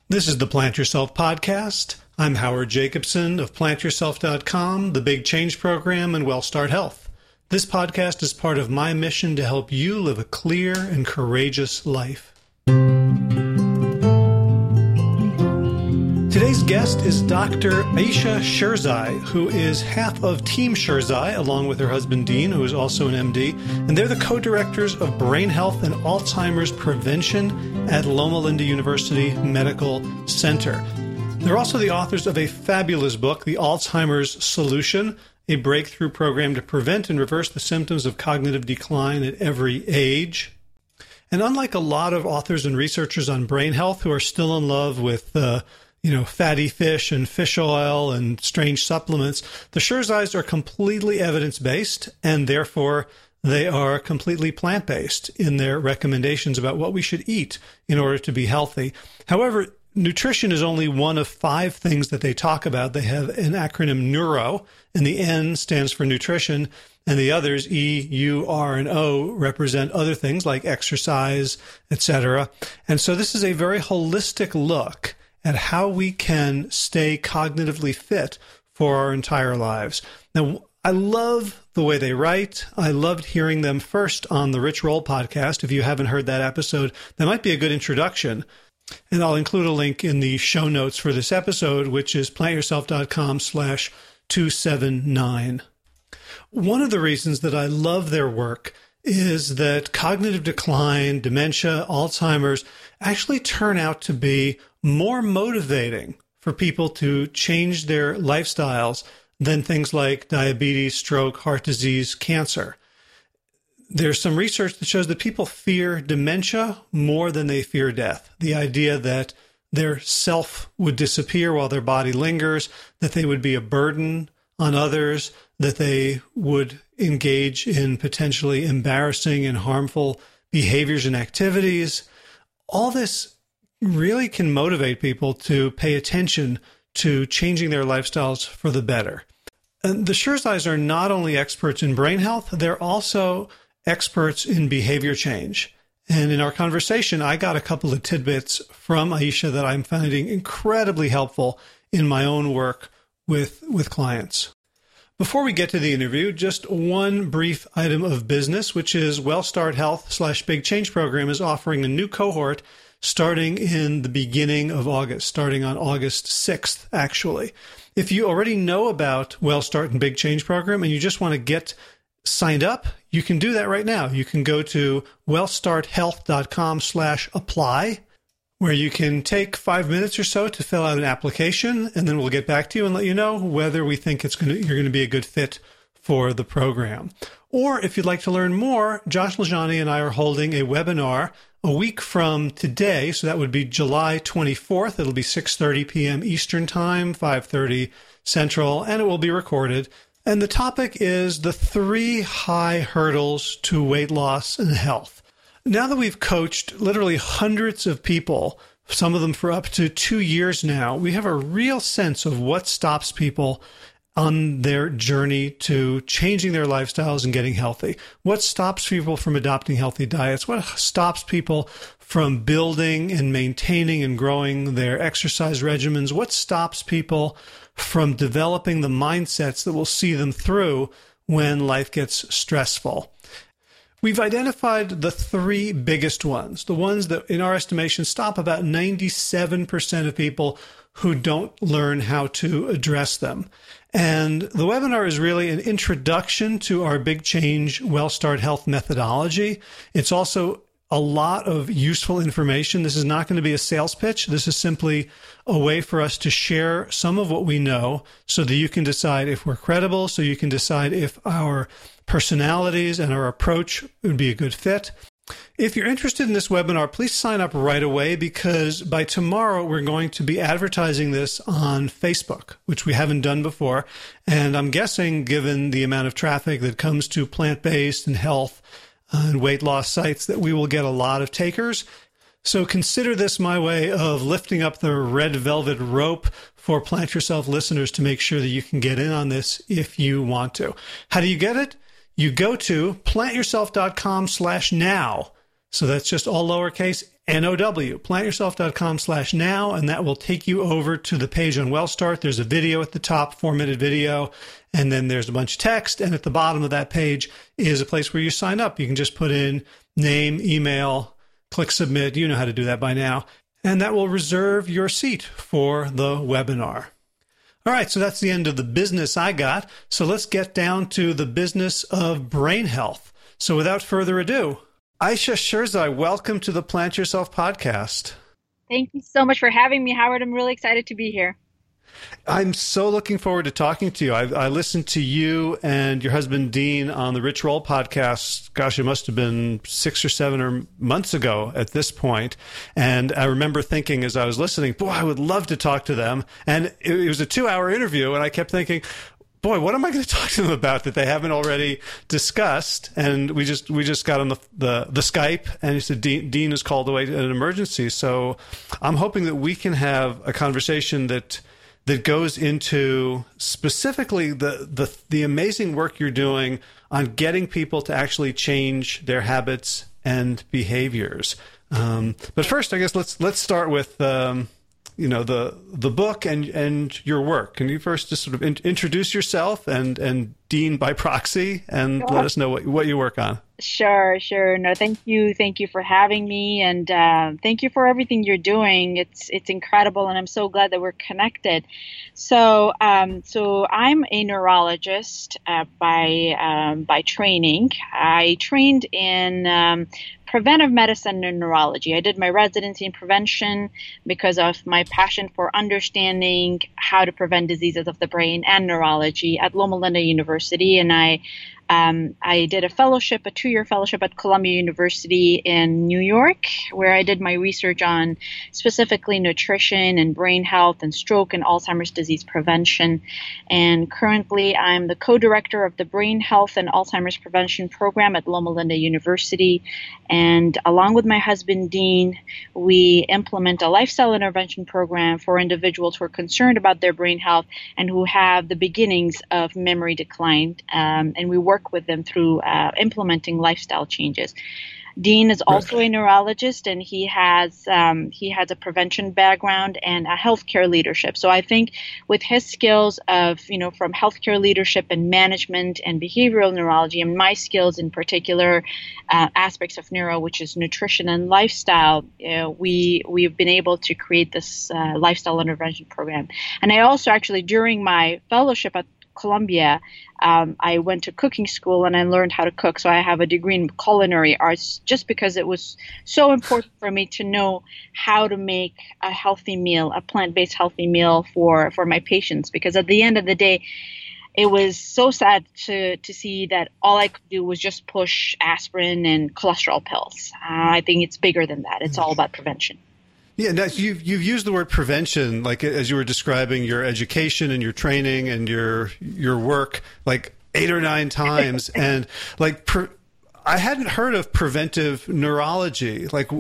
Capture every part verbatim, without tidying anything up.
This is the Plant Yourself podcast. I'm Howard Jacobson of plant yourself dot com, the Big Change Program, and WellStart Health. This podcast is part of my mission to help you live a clear and courageous life. Today's guest is Doctor Ayesha Sherzai, who is half of Team Sherzai, along with her husband Dean, who is also an M D, and they're the co-directors of Brain Health and Alzheimer's Prevention at Loma Linda University Medical Center. They're also the authors of a fabulous book, The Alzheimer's Solution, a breakthrough program to prevent and reverse the symptoms of cognitive decline at every age. And unlike a lot of authors and researchers on brain health who are still in love with uh, you know, fatty fish and fish oil and strange supplements, the Sherzais are completely evidence-based, and therefore they are completely plant-based in their recommendations about what we should eat in order to be healthy. However, nutrition is only one of five things that they talk about. They have an acronym NEURO, and the N stands for nutrition, and the others, E, U, R, and O, represent other things like exercise, et cetera. And so this is a very holistic look at how we can stay cognitively fit for our entire lives. Now, I love the way they write. I loved hearing them first on the Rich Roll podcast. If you haven't heard that episode, that might be a good introduction. And I'll include a link in the show notes for this episode, which is plant yourself dot com slash two seven nine. One of the reasons that I love their work is that cognitive decline, dementia, Alzheimer's actually turn out to be more motivating for people to change their lifestyles than things like diabetes, stroke, heart disease, cancer. There's some research that shows that people fear dementia more than they fear death. The idea that their self would disappear while their body lingers, that they would be a burden on others, that they would engage in potentially embarrassing and harmful behaviors and activities. All this really can motivate people to pay attention to changing their lifestyles for the better. And the Sherzais are not only experts in brain health, they're also experts in behavior change. And in our conversation, I got a couple of tidbits from Ayesha that I'm finding incredibly helpful in my own work with, with clients. Before we get to the interview, just one brief item of business, which is WellStart Health slash Big Change Program is offering a new cohort starting in the beginning of August, starting on August sixth, actually. If you already know about WellStart and Big Change Program and you just want to get signed up, you can do that right now. You can go to wellstart health dot com slash apply, where you can take five minutes or so to fill out an application, and then we'll get back to you and let you know whether we think it's going to, you're going to be a good fit for the program. Or if you'd like to learn more, Josh LaJaunie and I are holding a webinar a week from today, so that would be July twenty-fourth. It'll be six thirty p.m. Eastern Time, five thirty Central, and it will be recorded. And the topic is the three high hurdles to weight loss and health. Now that we've coached literally hundreds of people, some of them for up to two years now, we have a real sense of what stops people on their journey to changing their lifestyles and getting healthy. What stops people from adopting healthy diets? What stops people from building and maintaining and growing their exercise regimens? What stops people from developing the mindsets that will see them through when life gets stressful? We've identified the three biggest ones, the ones that, in our estimation, stop about ninety-seven percent of people who don't learn how to address them. And the webinar is really an introduction to our Big Change WellStart Health methodology. It's also a lot of useful information. This is not going to be a sales pitch. This is simply a way for us to share some of what we know so that you can decide if we're credible, so you can decide if our personalities and our approach would be a good fit. If you're interested in this webinar, please sign up right away, because by tomorrow we're going to be advertising this on Facebook, which we haven't done before. And I'm guessing, given the amount of traffic that comes to plant-based and health and weight loss sites, that we will get a lot of takers. So consider this my way of lifting up the red velvet rope for Plant Yourself listeners to make sure that you can get in on this if you want to. How do you get it? You go to plant yourself dot com slash now. So that's just all lowercase, N O W, plantyourself.com slash now, and that will take you over to the page on WellStart. There's a video at the top, four-minute video, and then there's a bunch of text, and at the bottom of that page is a place where you sign up. You can just put in name, email, click submit. You know how to do that by now, and that will reserve your seat for the webinar. All right, so that's the end of the business I got. So let's get down to the business of brain health. So without further ado, Ayesha Sherzai, welcome to the Plant Yourself podcast. Thank you so much for having me, Howard. I'm really excited to be here. I'm so looking forward to talking to you. I, I listened to you and your husband, Dean, on the Rich Roll podcast. Gosh, it must have been six or seven or months ago at this point. And I remember thinking as I was listening, boy, I would love to talk to them. And it, it was a two-hour interview, and I kept thinking, boy, what am I going to talk to them about that they haven't already discussed? And we just we just got on the the, the Skype, and he said, Dean, Dean is called away in an emergency. So I'm hoping that we can have a conversation that that goes into specifically the, the the amazing work you're doing on getting people to actually change their habits and behaviors. Um, but first, I guess let's let's start with um, you know the the book and and your work. Can you first just sort of in, introduce yourself and and Dean by proxy, and Sure. let us know what what you work on? Sure, sure. No, thank you. Thank you for having me, and uh, thank you for everything you're doing. It's it's incredible, and I'm so glad that we're connected. So, um, so I'm a neurologist uh, by um, by training. I trained in um, preventive medicine and neurology. I did my residency in prevention because of my passion for understanding how to prevent diseases of the brain and neurology at Loma Linda University, and I. Um, I did a fellowship, a two-year fellowship at Columbia University in New York, where I did my research on specifically nutrition and brain health and stroke and Alzheimer's disease prevention. And currently, I'm the co-director of the Brain Health and Alzheimer's Prevention Program at Loma Linda University. And along with my husband, Dean, we implement a lifestyle intervention program for individuals who are concerned about their brain health and who have the beginnings of memory decline. Um, and we work with them through uh, implementing lifestyle changes. Dean is also a neurologist, and he has um, he has a prevention background and a healthcare leadership. So I think with his skills of, you know, from healthcare leadership and management and behavioral neurology, and my skills in particular uh, aspects of neuro, which is nutrition and lifestyle, uh, we we've been able to create this uh, lifestyle intervention program. And I also actually, during my fellowship at Columbia, um, I went to cooking school and I learned how to cook. So I have a degree in culinary arts just because it was so important for me to know how to make a healthy meal, a plant-based healthy meal for, for my patients. Because at the end of the day, it was so sad to, to see that all I could do was just push aspirin and cholesterol pills. Uh, I think it's bigger than that. It's all about prevention. Yeah, now you've you've used the word prevention, like as you were describing your education and your training and your your work, like eight or nine times, and like pre- I hadn't heard of preventive neurology. Like,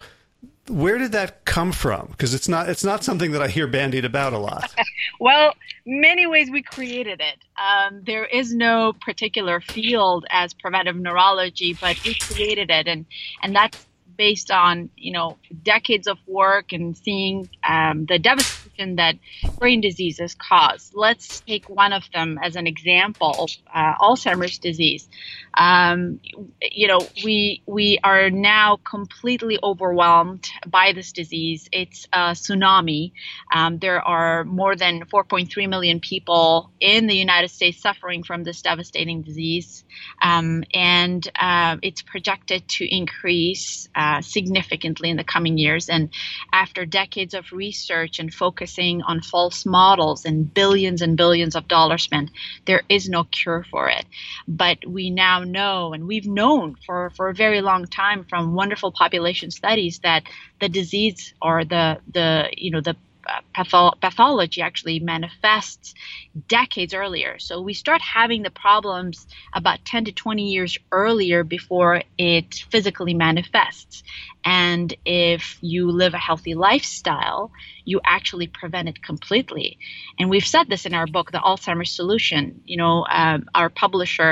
where did that come from? Because it's not it's not something that I hear bandied about a lot. Well, many ways we created it. Um, there is no particular field as preventive neurology, but we created it, and and that's based on, you know, decades of work and seeing um, the devastation that brain diseases cause. Let's take one of them as an example, uh, Alzheimer's disease. Um, you know, we we are now completely overwhelmed by this disease. It's a tsunami. Um, there are more than four point three million people in the United States suffering from this devastating disease, um, and uh, it's projected to increase uh, significantly in the coming years. And after decades of research and focusing on false models and billions and billions of dollars spent, there is no cure for it. But we now know, and we've known for, for a very long time from wonderful population studies, that the disease or the, the you know, the Patho- pathology actually manifests decades earlier. So we start having the problems about ten to twenty years earlier before it physically manifests. And if you live a healthy lifestyle, you actually prevent it completely. And we've said this in our book, The Alzheimer's Solution. You know, um, our publisher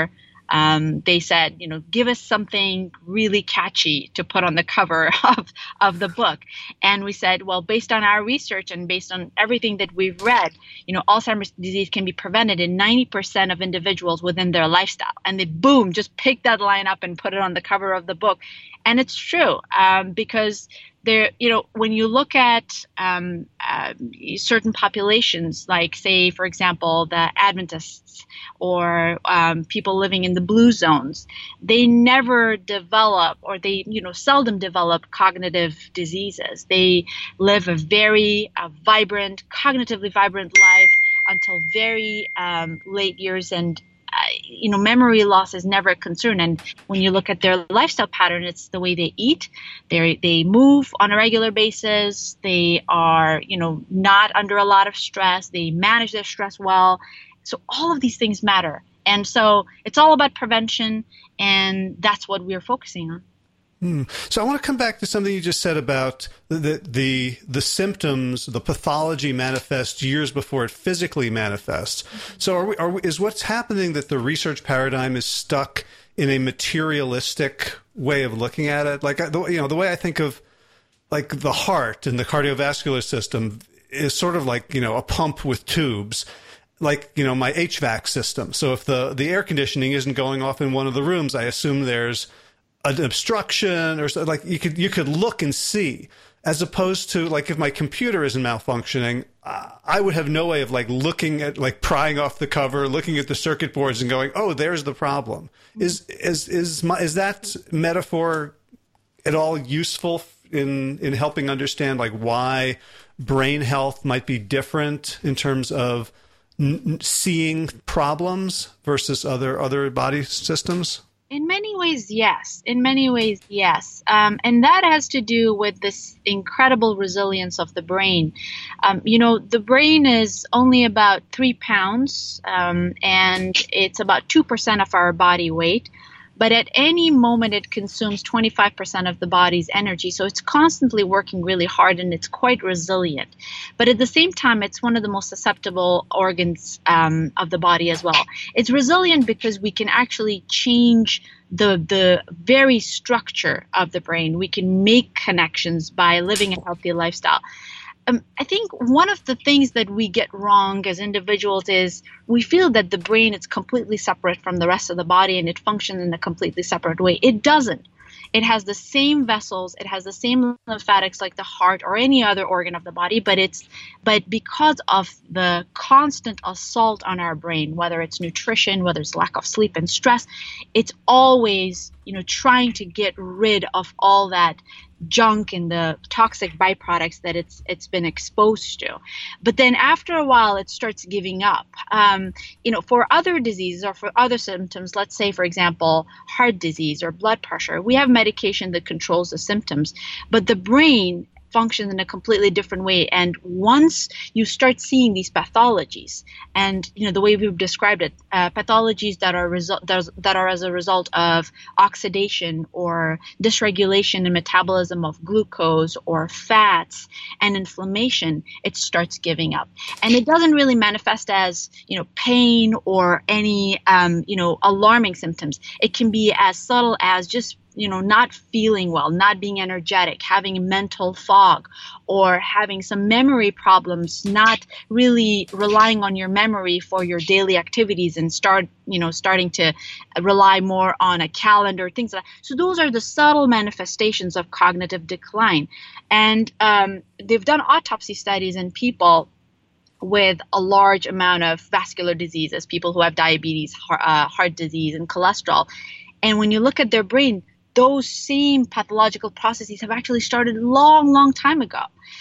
Um, they said, you know, give us something really catchy to put on the cover of, of the book. And we said, well, based on our research and based on everything that we've read, you know, Alzheimer's disease can be prevented in ninety percent of individuals within their lifestyle. And they, boom, just picked that line up and put it on the cover of the book. And it's true, um, because there, you know, when you look at um, uh, certain populations, like say, for example, the Adventists or um, people living in the blue zones, they never develop, or they, you know, seldom develop cognitive diseases. They live a very uh, vibrant, cognitively vibrant life until very um, late years, and Uh, you know, memory loss is never a concern. And when you look at their lifestyle pattern, it's the way they eat, they they move on a regular basis, they are, you know, not under a lot of stress, they manage their stress well. So all of these things matter. And so it's all about prevention, and that's what we're focusing on. Hmm. So I want to come back to something you just said about the, the the symptoms, the pathology manifests years before it physically manifests. So are we, are we, is what's happening that the research paradigm is stuck in a materialistic way of looking at it? Like, the, you know, the way I think of like the heart and the cardiovascular system is sort of like, you know, a pump with tubes, like, you know, my H V A C system. So if the, the air conditioning isn't going off in one of the rooms, I assume there's an obstruction, or so, like you could you could look and see, as opposed to like if my computer isn't malfunctioning, uh, I would have no way of like looking at, like prying off the cover, looking at the circuit boards and going, oh, there's the problem. Is is is my, is that metaphor at all useful in in helping understand like why brain health might be different in terms of n- seeing problems versus other other body systems? In many ways, yes. In many ways, yes. Um, and that has to do with this incredible resilience of the brain. Um, you know, the brain is only about three pounds, um, and it's about two percent of our body weight. But at any moment, it consumes twenty-five percent of the body's energy. So it's constantly working really hard, and it's quite resilient. But at the same time, it's one of the most susceptible organs um, of the body as well. It's resilient because we can actually change the the very structure of the brain. We can make connections by living a healthy lifestyle. Um, I think one of the things that we get wrong as individuals is we feel that the brain is completely separate from the rest of the body and it functions in a completely separate way. It doesn't. It has the same vessels, it has the same lymphatics like the heart or any other organ of the body, but it's but because of the constant assault on our brain, whether it's nutrition, whether it's lack of sleep and stress, it's always, you know, trying to get rid of all that junk and the toxic byproducts that it's it's been exposed to. But then after a while, it starts giving up. Um, you know, for other diseases or for other symptoms, let's say, for example, heart disease or blood pressure, we have medication that controls the symptoms, but the brain functions in a completely different way. And once you start seeing these pathologies, and you know the way we've described it, uh, pathologies that are result that are as a result of oxidation or dysregulation in metabolism of glucose or fats and inflammation, it starts giving up. And it doesn't really manifest as you know pain or any um, you know alarming symptoms. It can be as subtle as just you know, not feeling well, not being energetic, having mental fog, or having some memory problems, not really relying on your memory for your daily activities and start, you know, starting to rely more on a calendar, things like that. So those are the subtle manifestations of cognitive decline. And um, they've done autopsy studies in people with a large amount of vascular diseases, people who have diabetes, heart, uh, heart disease, and cholesterol. And when you look at their brain, those same pathological processes have actually started long, long time ago.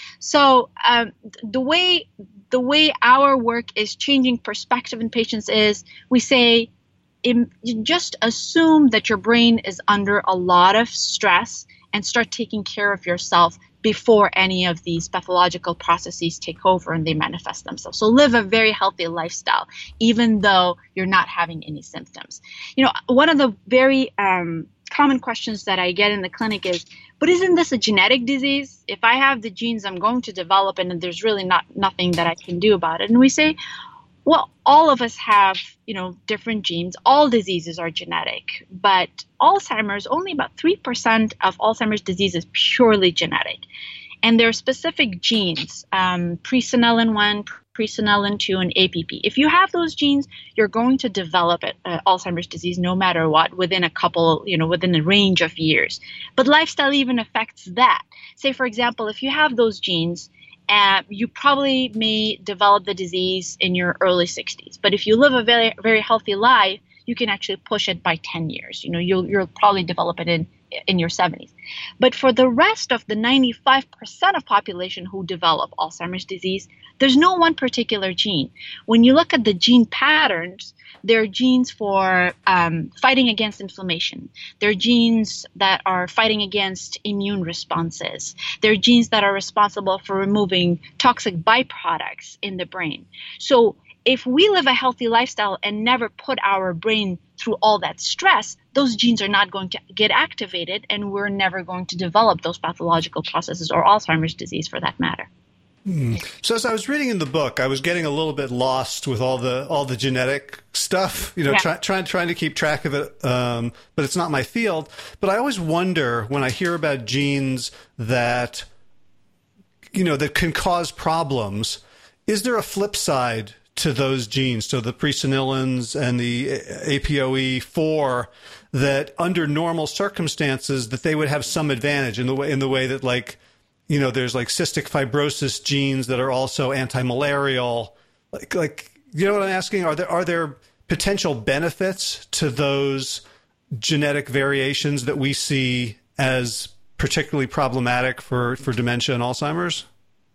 So um, the way the way our work is changing perspective in patients is we say, im- you just assume that your brain is under a lot of stress and start taking care of yourself before any of these pathological processes take over and they manifest themselves. So live a very healthy lifestyle, even though you're not having any symptoms. You know, one of the very um, common questions that I get in the clinic is, but isn't this a genetic disease? If I have the genes, I'm going to develop it, and there's really not nothing that I can do about it. And we say, Well, all of us have, you know, different genes. All diseases are genetic, but Alzheimer's, only about three percent of Alzheimer's disease is purely genetic. And there are specific genes, um, presenilin one, presenilin two, and A P P. If you have those genes, you're going to develop it, uh, Alzheimer's disease no matter what, within a couple, you know, within a range of years. But lifestyle even affects that. Say, for example, if you have those genes, uh, you probably may develop the disease in your early sixties. But if you live a very, very healthy life, you can actually push it by ten years. You know, you'll, you'll probably develop it in in your seventies. But for the rest of the ninety-five percent of population who develop Alzheimer's disease, there's no one particular gene. When you look at the gene patterns, there are genes for um, fighting against inflammation. There are genes that are fighting against immune responses. There are genes that are responsible for removing toxic byproducts in the brain. So if we live a healthy lifestyle and never put our brain through all that stress, those genes are not going to get activated, and we're never going to develop those pathological processes, or Alzheimer's disease for that matter. Hmm. So as I was reading in the book, I was getting a little bit lost with all the all the genetic stuff, you know, yeah. try, trying trying to keep track of it. Um, but it's not my field. But I always wonder when I hear about genes that, you know, that can cause problems, is there a flip side to those genes, so the presenilins and the A P O E four, that under normal circumstances that they would have some advantage in the way in the way that, like, you know, there's like cystic fibrosis genes that are also anti-malarial. Like, like, you know what I'm asking? Are there are there potential benefits to those genetic variations that we see as particularly problematic for, for dementia and Alzheimer's?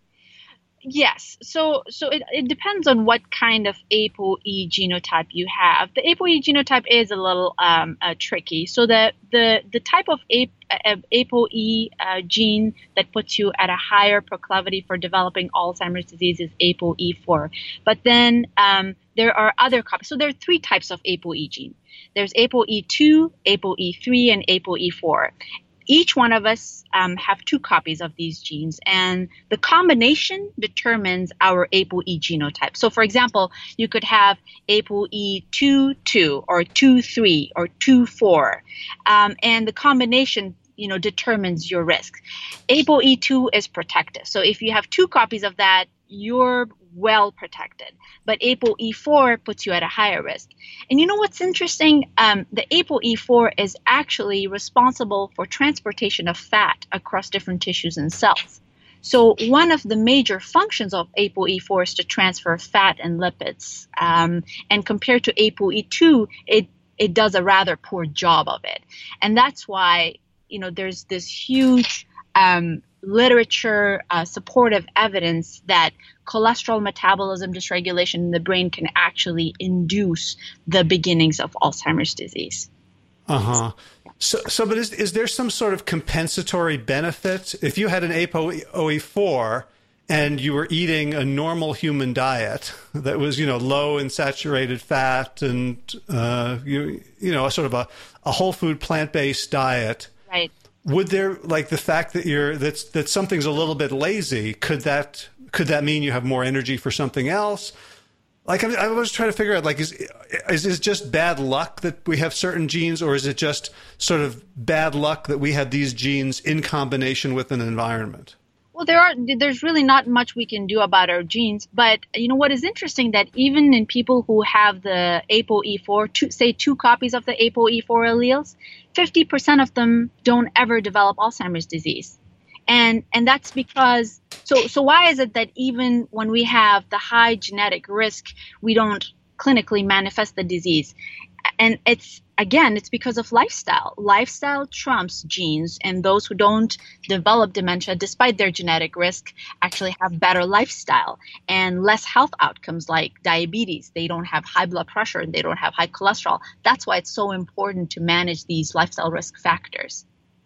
Yes. So so it, it depends on what kind of A P O E genotype you have. The A P O E genotype is a little um, uh, tricky. So the, the, the type of A, uh, A P O E uh, gene that puts you at a higher proclivity for developing Alzheimer's disease is A P O E four. But then um, there are other copies. So there are three types of A P O E gene. There's A P O E two, A P O E three, and A P O E four. Each one of us um, have two copies of these genes, and the combination determines our A P O E genotype. So, for example, you could have A P O E two two or two three or two four, um, and the combination, you know, determines your risk. A P O E two is protective. So if you have two copies of that, you're well protected. But A P O E four puts you at a higher risk. And you know what's interesting? Um, the A P O E four is actually responsible for transportation of fat across different tissues and cells. So one of the major functions of A P O E four is to transfer fat and lipids. Um, and compared to A P O E two, it, it does a rather poor job of it. And that's why, you know, there's this huge um, literature, uh, supportive evidence that cholesterol metabolism dysregulation in the brain can actually induce the beginnings of Alzheimer's disease. Uh-huh. So, so but is, is there some sort of compensatory benefit? If you had an A P O E four and you were eating a normal human diet that was, you know, low in saturated fat and, uh, you, you know, a sort of a, a whole food plant-based diet, right? Would there, like, the fact that you're that's that something's a little bit lazy, could that could that mean you have more energy for something else? Like, I, I was trying to figure out, like, is is it just bad luck that we have certain genes, or is it just sort of bad luck that we have these genes in combination with an environment? Well, there are there's really not much we can do about our genes, but you know what is interesting, that even in people who have the A P O E four, two, say two copies of the A P O E four alleles, fifty percent of them don't ever develop Alzheimer's disease. And and that's because, so so why is it that even when we have the high genetic risk, we don't clinically manifest the disease? And it's, again, it's because of lifestyle. Lifestyle trumps genes, and those who don't develop dementia, despite their genetic risk, actually have better lifestyle and less health outcomes like diabetes. They don't have high blood pressure, and they don't have high cholesterol. That's why it's so important to manage these lifestyle risk factors.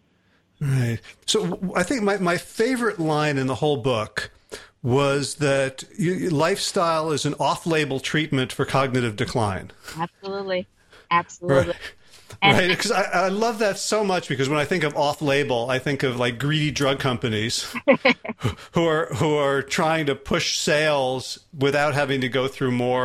Right. So I think my, my favorite line in the whole book was that you, lifestyle is an off-label treatment for cognitive decline. Absolutely. Absolutely. Right. Right, because I, I love that so much, because when I think of off-label, I think of like greedy drug companies who are who are trying to push sales without having to go through more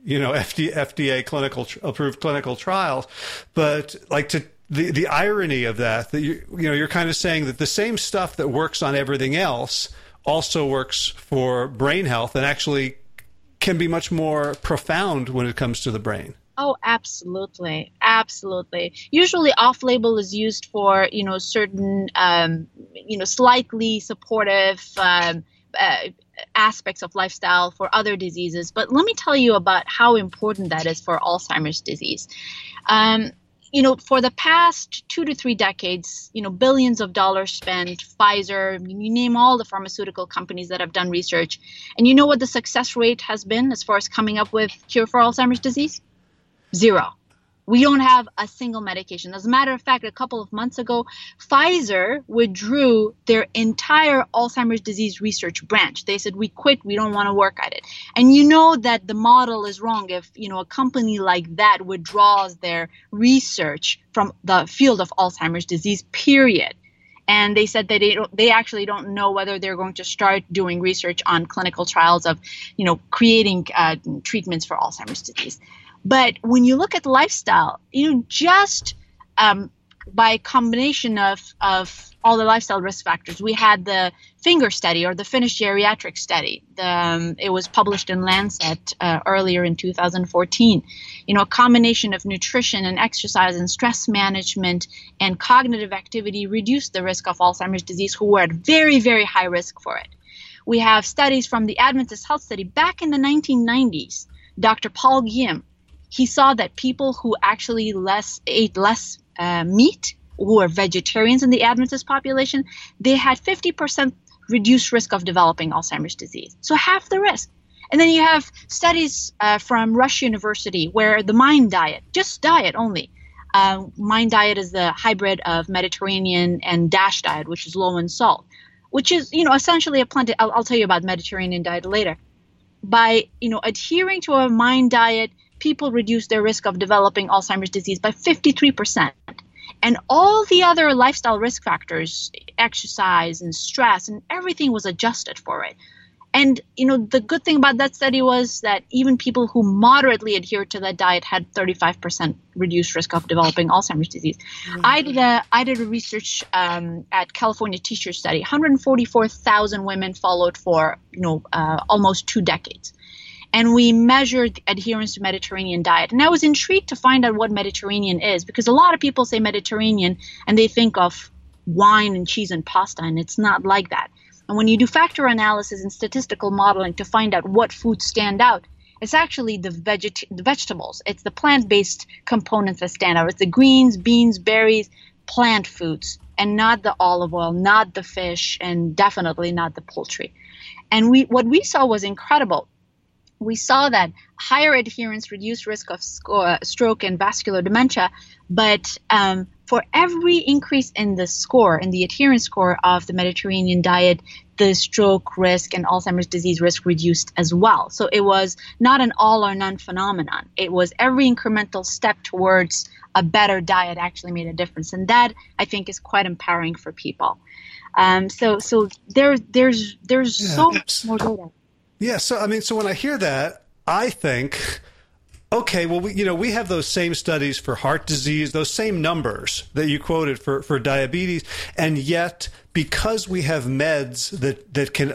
you know, F D A, F D A clinical approved clinical trials. But like to the, the irony of that, that you, you know, you're kind of saying that the same stuff that works on everything else also works for brain health and actually can be much more profound when it comes to the brain. Oh, absolutely. Absolutely. Usually off-label is used for, you know, certain, um, you know, slightly supportive um, uh, aspects of lifestyle for other diseases. But let me tell you about how important that is for Alzheimer's disease. Um, you know, for the past two to three decades, you know, billions of dollars spent, Pfizer, you name all the pharmaceutical companies that have done research. And you know what the success rate has been as far as coming up with cure for Alzheimer's disease? Zero. We don't have a single medication. As a matter of fact, a couple of months ago, Pfizer withdrew their entire Alzheimer's disease research branch. They said, we quit, we don't want to work at it. And you know that the model is wrong if, you know, a company like that withdraws their research from the field of Alzheimer's disease, period. And they said that they don't, they actually don't know whether they're going to start doing research on clinical trials of, you know, creating uh, treatments for Alzheimer's disease. But when you look at lifestyle, you know, just um, by combination of, of all the lifestyle risk factors, we had the FINGER study or the Finnish geriatric study. The, um, it was published in Lancet uh, earlier in two thousand fourteen. You know, a combination of nutrition and exercise and stress management and cognitive activity reduced the risk of Alzheimer's disease who were at very, very high risk for it. We have studies from the Adventist Health Study back in the nineteen nineties. Doctor Paul Guillaume, he saw that people who actually less ate less uh, meat, who are vegetarians in the Adventist population, they had fifty percent reduced risk of developing Alzheimer's disease. So half the risk. And then you have studies uh, from Rush University where the MIND diet, just diet only. Uh, MIND diet is the hybrid of Mediterranean and DASH diet, which is low in salt, which is, you know, essentially a plant. I'll, I'll tell you about Mediterranean diet later. By, you know, adhering to a MIND diet, people reduce their risk of developing Alzheimer's disease by fifty-three percent. And all the other lifestyle risk factors, exercise and stress and everything was adjusted for it. And, you know, the good thing about that study was that even people who moderately adhered to that diet had thirty-five percent reduced risk of developing Alzheimer's disease. Mm-hmm. I did a I did a research um, at California Teacher Study. one hundred forty-four thousand women followed for, you know, uh, almost two decades. And we measured adherence to Mediterranean diet. And I was intrigued to find out what Mediterranean is, because a lot of people say Mediterranean and they think of wine and cheese and pasta, and it's not like that. And when you do factor analysis and statistical modeling to find out what foods stand out, it's actually the, veget- the vegetables. It's the plant-based components that stand out. It's the greens, beans, berries, plant foods, and not the olive oil, not the fish, and definitely not the poultry. And we what we saw was incredible. We saw that higher adherence reduced risk of sco- stroke and vascular dementia, but um, for every increase in the score, in the adherence score of the Mediterranean diet, the stroke risk and Alzheimer's disease risk reduced as well. So it was not an all or none phenomenon. It was every incremental step towards a better diet actually made a difference. And that, I think, is quite empowering for people. Um, so so there, there's, there's yeah. so much more data. Yeah, so I mean, so when I hear that, I think, okay, well, we, you know, we have those same studies for heart disease, those same numbers that you quoted for, for diabetes, and yet because we have meds that, that can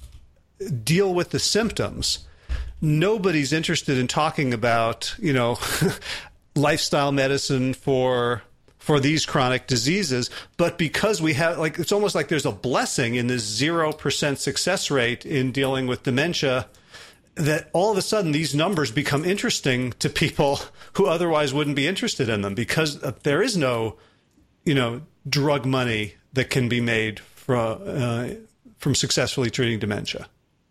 deal with the symptoms, nobody's interested in talking about, you know, lifestyle medicine for for these chronic diseases. But because we have, like, it's almost like there's a blessing in this zero percent success rate in dealing with dementia, that all of a sudden these numbers become interesting to people who otherwise wouldn't be interested in them, because there is no, you know, drug money that can be made from, uh, from successfully treating dementia.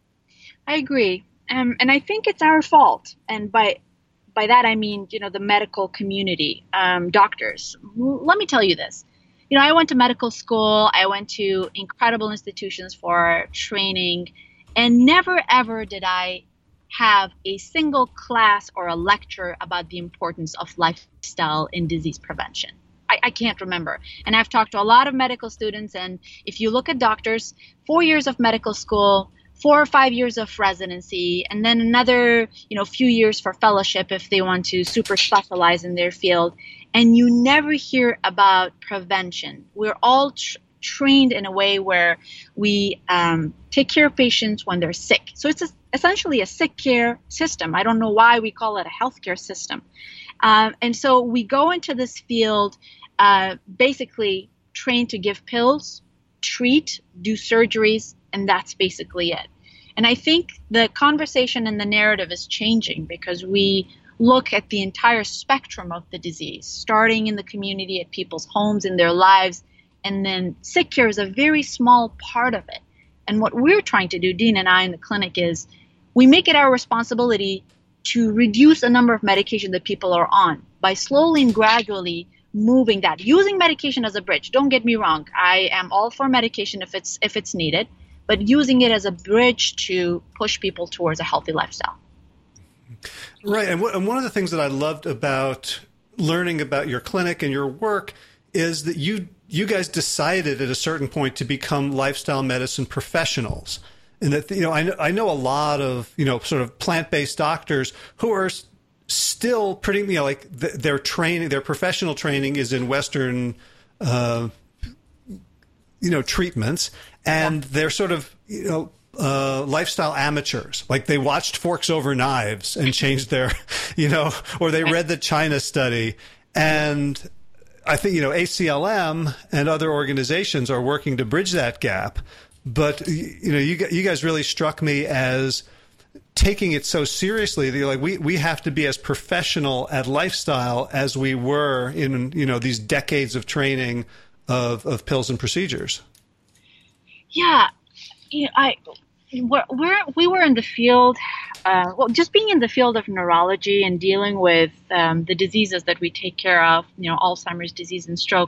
I agree. Um, and I think it's our fault. And by By that, I mean, you know, the medical community, um, doctors. Let me tell you this. You know, I went to medical school. I went to incredible institutions for training, and never, ever did I have a single class or a lecture about the importance of lifestyle in disease prevention. I, I can't remember. And I've talked to a lot of medical students, and if you look at doctors, four years of medical school, four or five years of residency, and then another, you know, few years for fellowship if they want to super specialize in their field. And you never hear about prevention. We're all tr- trained in a way where we um, take care of patients when they're sick. So it's a, essentially a sick care system. I don't know why we call it a healthcare system. Um, and so we go into this field uh, basically trained to give pills, treat, do surgeries, and that's basically it. And I think the conversation and the narrative is changing because we look at the entire spectrum of the disease, starting in the community, at people's homes, in their lives, and then sick care is a very small part of it. And what we're trying to do, Dean and I in the clinic, is we make it our responsibility to reduce the number of medication that people are on by slowly and gradually moving that, using medication as a bridge. Don't get me wrong. I am all for medication if it's if it's needed, but using it as a bridge to push people towards a healthy lifestyle. Right. And, w- and one of the things that I loved about learning about your clinic and your work is that you you guys decided at a certain point to become lifestyle medicine professionals. And that, you know, I know, I know a lot of, you know, sort of plant-based doctors who are still pretty, you know, like th- their training, their professional training is in Western, uh, you know, treatments. And yeah. they're sort of, you know, uh, lifestyle amateurs. Like they watched Forks Over Knives and changed their, you know, or they read the China study. And I think, you know, A C L M and other organizations are working to bridge that gap. But, you know, you you guys really struck me as taking it so seriously that you're like, we, we have to be as professional at lifestyle as we were in, you know, these decades of training of, of pills and procedures. Yeah. You know, I, we're, we're, we were in the field, uh, well, just being in the field of neurology and dealing with um, the diseases that we take care of, you know, Alzheimer's disease and stroke.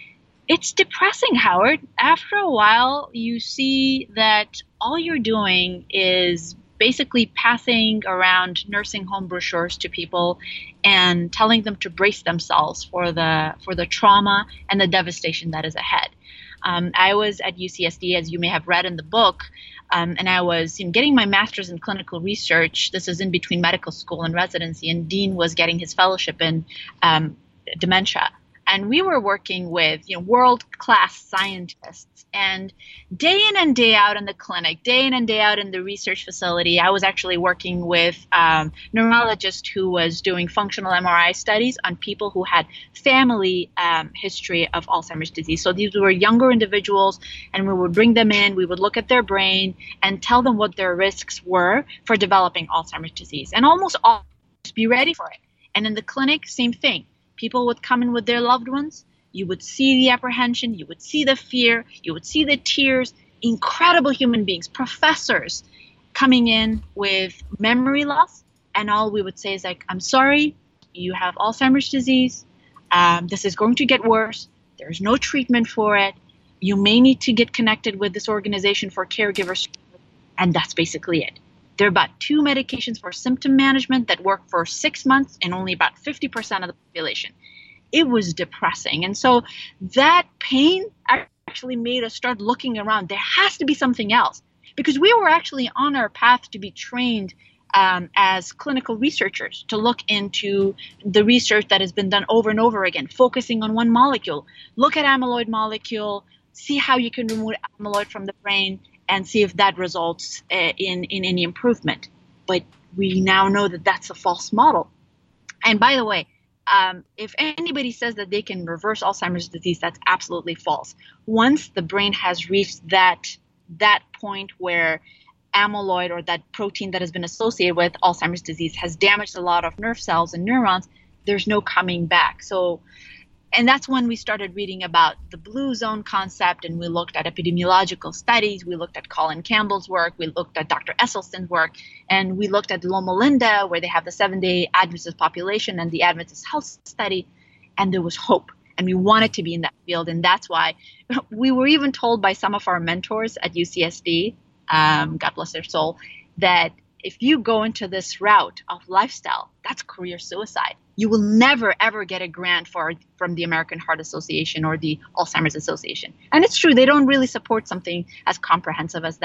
It's depressing, Howard. After a while, you see that all you're doing is basically passing around nursing home brochures to people and telling them to brace themselves for the for the trauma and the devastation that is ahead. Um, I was at U C S D, as you may have read in the book, um, and I was you know, getting my master's in clinical research. This is in between medical school and residency, and Dean was getting his fellowship in um, dementia. And we were working with, you know, world-class scientists, and day in and day out in the clinic, day in and day out in the research facility, I was actually working with um, a neurologist who was doing functional M R I studies on people who had family um, history of Alzheimer's disease. So these were younger individuals, and we would bring them in, we would look at their brain and tell them what their risks were for developing Alzheimer's disease. And almost all be ready for it. And in the clinic, same thing. People would come in with their loved ones. You would see the apprehension. You would see the fear. You would see the tears. Incredible human beings, professors coming in with memory loss. And all we would say is like, I'm sorry, you have Alzheimer's disease. Um, this is going to get worse. There's no treatment for it. You may need to get connected with this organization for caregivers. And that's basically it. There are about two medications for symptom management that work for six months in only about fifty percent of the population. It was depressing. And so that pain actually made us start looking around. There has to be something else, because we were actually on our path to be trained um, as clinical researchers to look into the research that has been done over and over again, focusing on one molecule. Look at amyloid molecule, see how you can remove amyloid from the brain, and see if that results uh, in, in any improvement. But we now know that that's a false model. And by the way, um, if anybody says that they can reverse Alzheimer's disease, that's absolutely false. Once the brain has reached that, that point where amyloid, or that protein that has been associated with Alzheimer's disease, has damaged a lot of nerve cells and neurons, there's no coming back. So, and that's when we started reading about the blue zone concept, and we looked at epidemiological studies. We looked at Colin Campbell's work. We looked at Doctor Esselstyn's work, and we looked at Loma Linda, where they have the seven-day Adventist population and the Adventist health study, and there was hope. And we wanted to be in that field, and that's why we were even told by some of our mentors at U C S D, um, God bless their soul, that if you go into this route of lifestyle, that's career suicide. You will never, ever get a grant for from the American Heart Association or the Alzheimer's Association. And it's true, they don't really support something as comprehensive as that.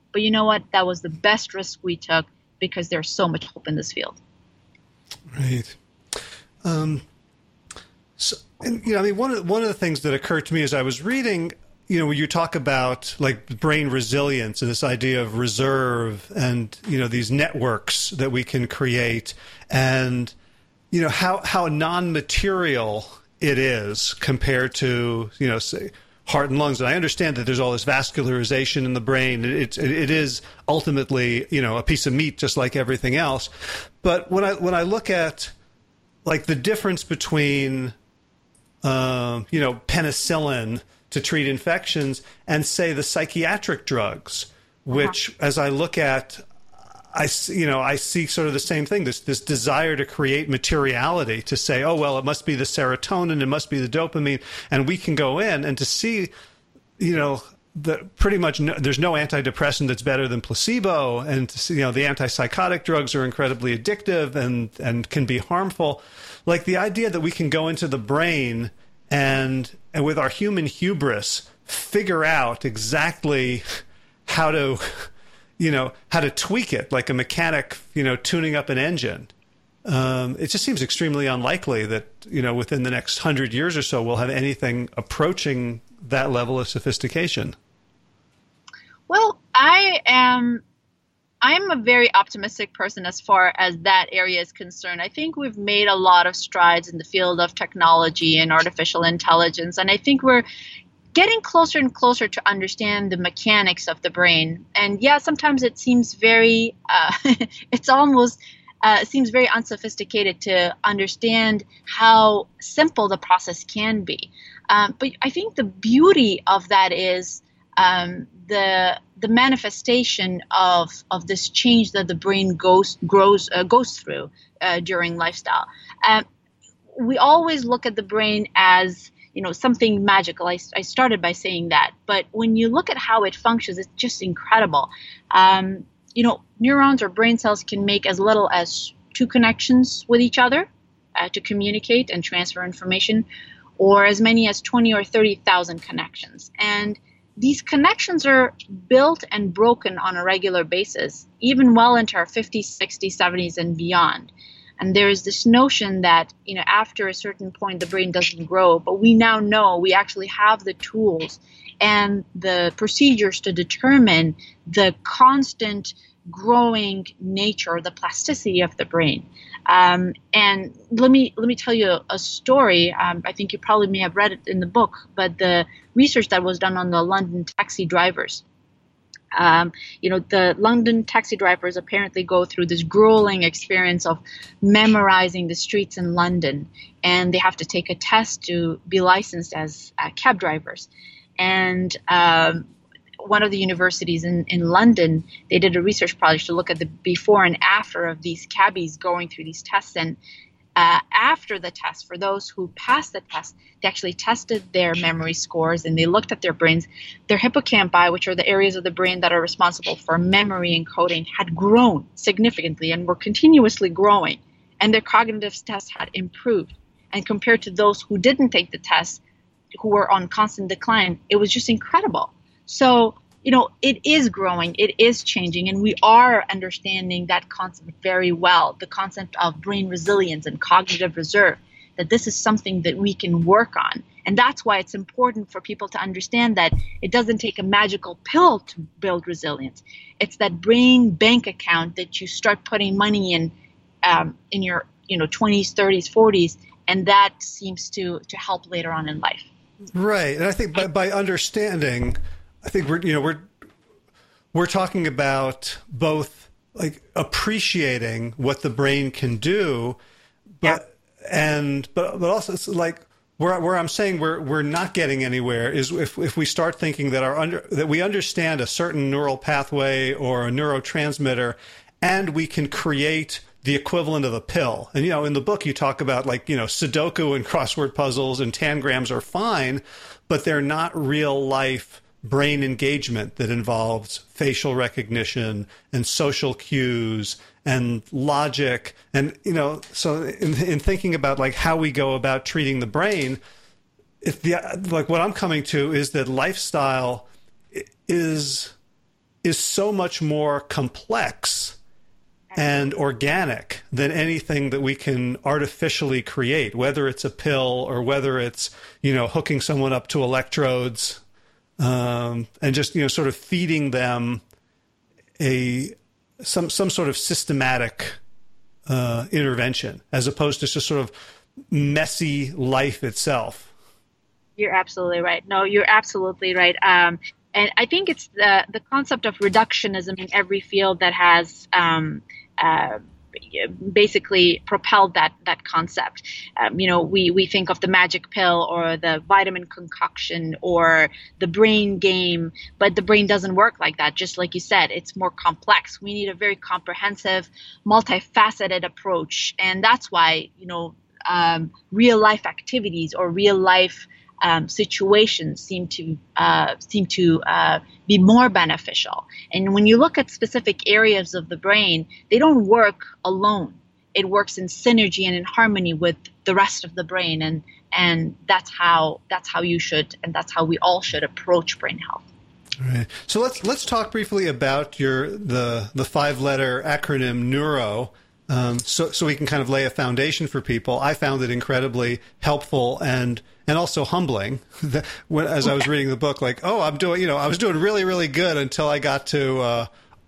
But you know what? That was the best risk we took because there's so much hope in this field. Right. Um, so, and, you know, I mean, one of, one of the things that occurred to me as I was reading, you know, when you talk about like brain resilience and this idea of reserve and, you know, these networks that we can create and, you know, how, how non-material it is compared to, you know, say, heart and lungs. And I understand that there's all this vascularization in the brain. It, it, it is ultimately, you know, a piece of meat just like everything else. But when I, when I look at like the difference between, uh, you know, penicillin to treat infections and say the psychiatric drugs, which uh-huh. as I look at, I, you know, I see sort of the same thing, this this desire to create materiality, to say, oh, well, it must be the serotonin, it must be the dopamine, and we can go in and to see, you know, the, pretty much no, there's no antidepressant that's better than placebo, and to see, you know, the antipsychotic drugs are incredibly addictive and, and can be harmful. Like the idea that we can go into the brain and, and with our human hubris, figure out exactly how to... you know, how to tweak it like a mechanic, you know, tuning up an engine. Um, it just seems extremely unlikely that, you know, within the next hundred years or so, we'll have anything approaching that level of sophistication. Well, I am, I'm a very optimistic person as far as that area is concerned. I think we've made a lot of strides in the field of technology and artificial intelligence, and I think we're getting closer and closer to understand the mechanics of the brain. And yeah, sometimes it seems very, uh, it's almost, uh, seems very unsophisticated to understand how simple the process can be. Um, but I think the beauty of that is um, the the manifestation of of this change that the brain goes grows uh, goes through uh, during lifestyle. Um, we always look at the brain as, you know, something magical. I, I started by saying that, but when you look at how it functions, it's just incredible. Um, you know, neurons or brain cells can make as little as two connections with each other uh, to communicate and transfer information, or as many as twenty or thirty thousand connections. And these connections are built and broken on a regular basis, even well into our fifties, sixties, seventies, and beyond. And there is this notion that, you know, after a certain point, the brain doesn't grow. But we now know we actually have the tools and the procedures to determine the constant growing nature, the plasticity of the brain. Um, and let me let me tell you a, a story. Um, I think you probably may have read it in the book, but the research that was done on the London taxi drivers. Um, you know, the London taxi drivers apparently go through this grueling experience of memorizing the streets in London, and they have to take a test to be licensed as uh, cab drivers. And um, one of the universities in, in London, they did a research project to look at the before and after of these cabbies going through these tests. And Uh, after the test, for those who passed the test, they actually tested their memory scores and they looked at their brains. Their hippocampi, which are the areas of the brain that are responsible for memory and coding, had grown significantly and were continuously growing. And their cognitive tests had improved. And compared to those who didn't take the test, who were on constant decline, it was just incredible. So, you know, it is growing, it is changing, and we are understanding that concept very well, the concept of brain resilience and cognitive reserve, that this is something that we can work on. And that's why it's important for people to understand that it doesn't take a magical pill to build resilience. It's that brain bank account that you start putting money in um, in your, you know, twenties, thirties, forties, and that seems to, to help later on in life. Right. And I think by, by understanding, I think we're, you know, we're, we're talking about both like appreciating what the brain can do, but, yeah. and, but, but also it's like where, where I'm saying we're, we're not getting anywhere is if, if we start thinking that our under, that we understand a certain neural pathway or a neurotransmitter and we can create the equivalent of a pill. And, you know, in the book, you talk about like, you know, Sudoku and crossword puzzles and tangrams are fine, but they're not real life brain engagement that involves facial recognition and social cues and logic. And, you know, so in, in thinking about like how we go about treating the brain, if the, like what I'm coming to is that lifestyle is, is so much more complex and organic than anything that we can artificially create, whether it's a pill or whether it's, you know, hooking someone up to electrodes, um, and just, you know, sort of feeding them a some some sort of systematic uh, intervention, as opposed to just sort of messy life itself. You're absolutely right. No, you're absolutely right. Um, and I think it's the the concept of reductionism in every field that has um, uh, basically propelled that that concept. Um, you know, we we think of the magic pill or the vitamin concoction or the brain game, but the brain doesn't work like that. Just like you said, it's more complex. We need a very comprehensive, multifaceted approach, and that's why, you know, um, real life activities or real life Um, situations seem to uh, seem to uh, be more beneficial. And when you look at specific areas of the brain, they don't work alone. It works in synergy and in harmony with the rest of the brain, and and that's how that's how you should, and that's how we all should approach brain health. All right. So let's let's talk briefly about your the the five letter acronym Neuro. Um, so, so we can kind of lay a foundation for people. I found it incredibly helpful and and also humbling. When, as I was reading the book, like, oh, I'm doing, you know, I was doing really, really good until I got to uh,